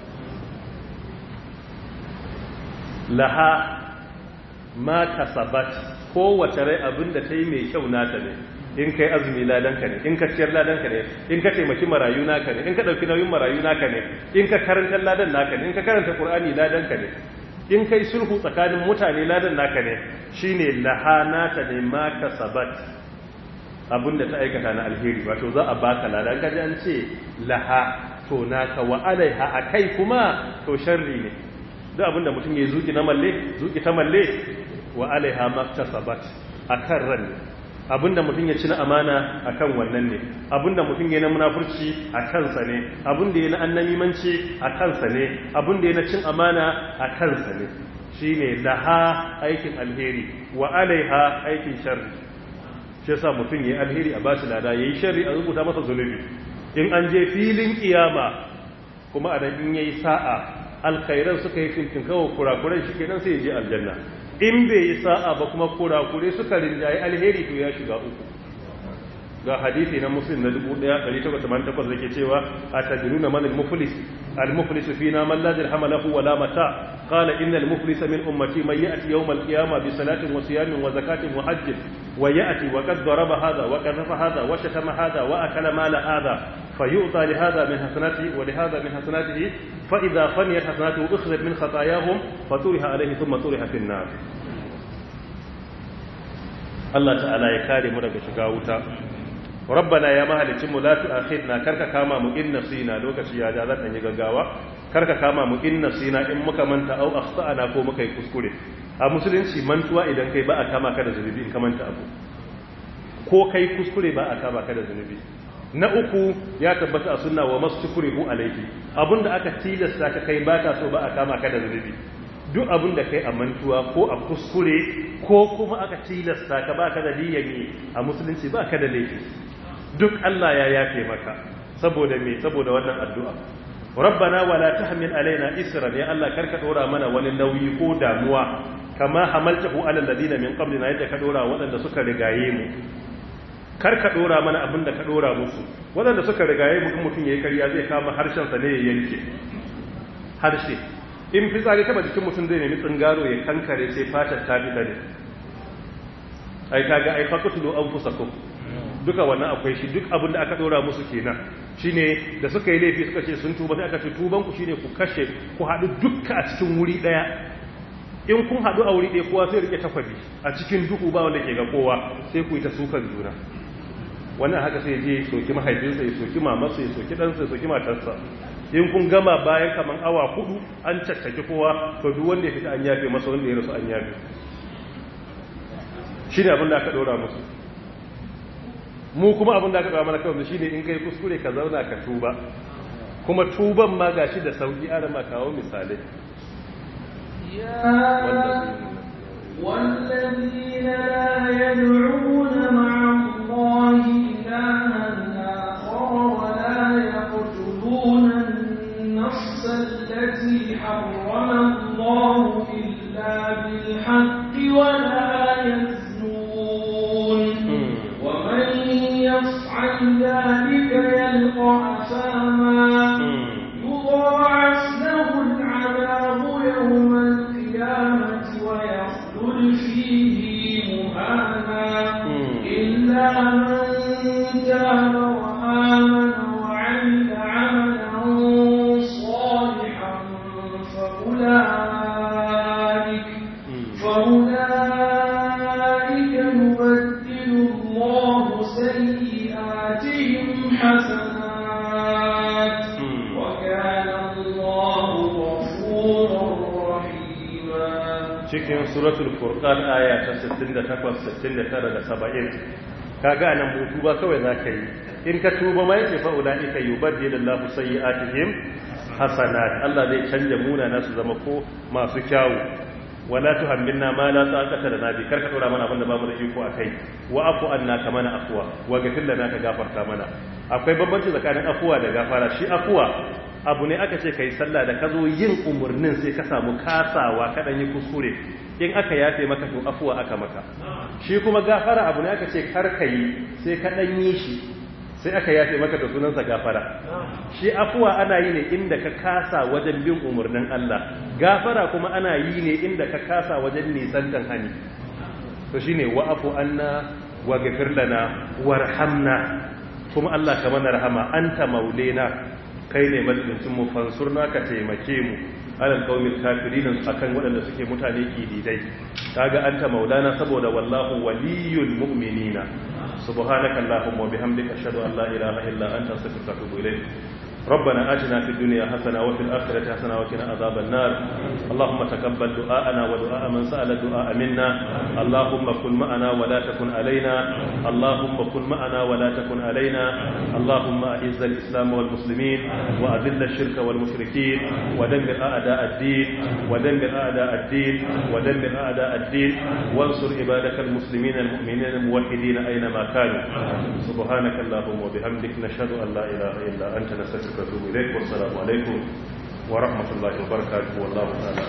laha ma kasabat kowace rai abinda ta yi mai kyau nata ne in kai azumi ladanka ne in ka ciyar ladanka ne in ka taimaki marayu naka ne in ka dauki nauyin marayu naka ne in ka karanta ladan naka ne in ka karanta qur'ani ladanka ne in kai sulhu tsakanin mutane ladan naka ne shine lahanata ne ma kasabat abinda ta aikata na alheri wato za a baka ladan ka ji an ce laha to naka wa alaiha akai kuma to sharri ne duk abinda mutum ya zuki na malle zuki ta malle wa alaiha maktasabat akan ran abinda mutum ya ci na amana akan wannan ne, abinda mutum ya na munafurci a kansa ne, abinda ya na annamimanci a kansa ne, abinda ya na cin amana a kansa ne. Shine laha aikin alheri wa alaiha aikin sharri. Shi yasa mutum yayi alheri a bashi lada, yayi sharri a rubuta masa zunubi. In an je filin kiyama kuma a in yayi sa'a alkhairan suka yi fintin kawo kurakuran shi kenan sai ya je aljanna. In bai yi sa'a ba kuma kurakure suka rinjaye alheri to ya shiga uku. Ga hadisi na Muslim na dubu ɗaya ɗari takwas da tamanin da takwas da ke cewa atadruna man al-muflis al-muflis fina man la dirham lahu wa la mata qala inna al-muflisa min ummati man ya'ti yawm al-qiyamah bi salatin wa siyamin wa zakatin wa hajjin wa ya'ti wa qad daraba hadha wa qadhafa hadha wa shatama hadha wa akala mala hadha fayu'ta li hadha min hasanatihi wa li hadha min hasanatihi fa idha faniyat hasanatuhu ukhrijat min khatayahum faturiha alayhi thumma turiha fi an-nar. Allah ta'ala ya kare mu daga shiga wuta. Rabbana ya mahalicinmu la tu'akhidna karka kama mu in nasina, lokaci ya ja zan yi gaggawa, karka kama mu in nasina in muka manta au akhtana ko muka yi kuskure. A musulunci mantuwa idan kai ba a kama ka da zunubi in ka manta abu, ko kai kuskure ba a kama ka da zunubi. Na uku ya tabbata a sunna wa mastukrihu alayhi, abinda aka tilasta ka kai baka so ba a kama ka da zunubi. Duk abin da kai a mantuwa ko a kuskure ko kuma aka tilasta ka baka da diyyami a musulunci baka da laifi, duk Allah ya yafe maka. Saboda me? Saboda wannan addu'a, rabbana wala tahmil alaina isran, ya Allah karka dora mana wani nauyi ko damuwa kama hamaltahu alal ladina min qablina, yadda ka dora waɗanda suka rigaye mu. Karka dora mana abin da ka dora musu, waɗanda suka rigaye mu in mutum yayi ƙarya zai kama harshen sa ne ya yanke harshe. In fitsari taba jikin mutum zai nemi tsingaro ya kankare sai fatar ta fita ne. Ai kaga ai faqatulu anfusakum, duka wannan akwai shi, duk abin da aka dora musu kenan. Shine da suka yi laifi suka ce sun tuba, sai aka ce tuban ku shine ku kashe ku hadu dukka a cikin wuri daya. In kun hadu a wuri daya kowa sai rike takwabi a cikin duhu ba wanda ke ga kowa, sai ku yi ta sukan juna. Wannan haka sai je soki mahaifinsa, ya soki mamarsa, ya soki ɗansa, ya soki matarsa. In kun gama bayan kaman awa hudu an caccaki kowa, to duk wanda ya fita an yafe masa, wanda ya rasu an yafe. Shi ne abin da aka ɗora musu. Mu kuma abin da aka ɗora mana kawai shi ne in kai kuskure ka zauna ka tuba, kuma tuban ma ga shi da sauƙi. Ana ma kawo misalai. والذين لا يدعون مع الله إلها آخر ولا يقتلون النفس التي حرم الله إلا بالحق ولا يزنون ومن يفعل ذلك يلقى أثاما يضاعف له العذاب يوم القيامة ويخلد فيه مهانا إلا من تاب وآمن وعمل عملا صالحا فأولئك فأولئك يبدل الله سيئاتهم حسنات وكان الله غفورا رحيما. cikin suratul furqan aya ta sittin da takwas, sittin da tara da saba'in, kaga nan mu tuba kawai zaka yi. In ka tuba mai ce fa ulaika yubaddilullahu sayyi'atihim hasanat, Allah zai canja munana su zama ko masu kyawu. Wala tuhammilna ma la taqata lana bi, karka dora mana abinda bamu da iko akai. Wa afu anna kamana afwa, wa ghfir lana ka gafarta mana. Akwai bambanci tsakanin afuwa da gafara. Shi afuwa abu ne aka ce kai sallah da ka zo yin umurnin sai ka samu kasawa ka dan yi kuskure, in aka yafe maka to afuwa aka maka. Shi kuma gafara abu ne aka ce kar ka yi sai ka dan yi shi sai aka yafe maka da sunansa gafara. Shi afuwa ana yi ne inda ka kasa wajen bin umurnin Allah, gafara kuma ana yi ne inda ka kasa wajen nisantan hani. To shine wa'afu anna wa ghfir lana warhamna, kuma Allah ka mana rahama, anta maulena, kai ne majibincin mu, fansurna ka taimake mu alal qaumil kafirin, akan waɗanda suke mutane kididai. Kaga anta maulana saboda wallahu waliyul mu'minina. subhanaka allahumma wa bihamdika ashhadu an la ilaha illa anta astaghfiruka wa atubu ilayk. ربنا آتنا في الدنيا حسنة وفي الآخرة حسنة وقنا عذاب النار اللهم تقبل دعاءنا ودعاء من سأل الدعاء منا اللهم كن معنا ولا تكن علينا اللهم كن معنا ولا تكن علينا اللهم أعز الإسلام والمسلمين وأذل الشرك والمشركين ودمر أعداء الدين ودمر أعداء الدين ودمر أعداء الدين وانصر عبادك المسلمين المؤمنين الموحدين أينما كانوا سبحانك اللهم وبحمدك نشهد أن لا إله إلا أنت نستغفرك ونتوب إليك والسلام عليكم ورحمة الله وبركاته والله تعالى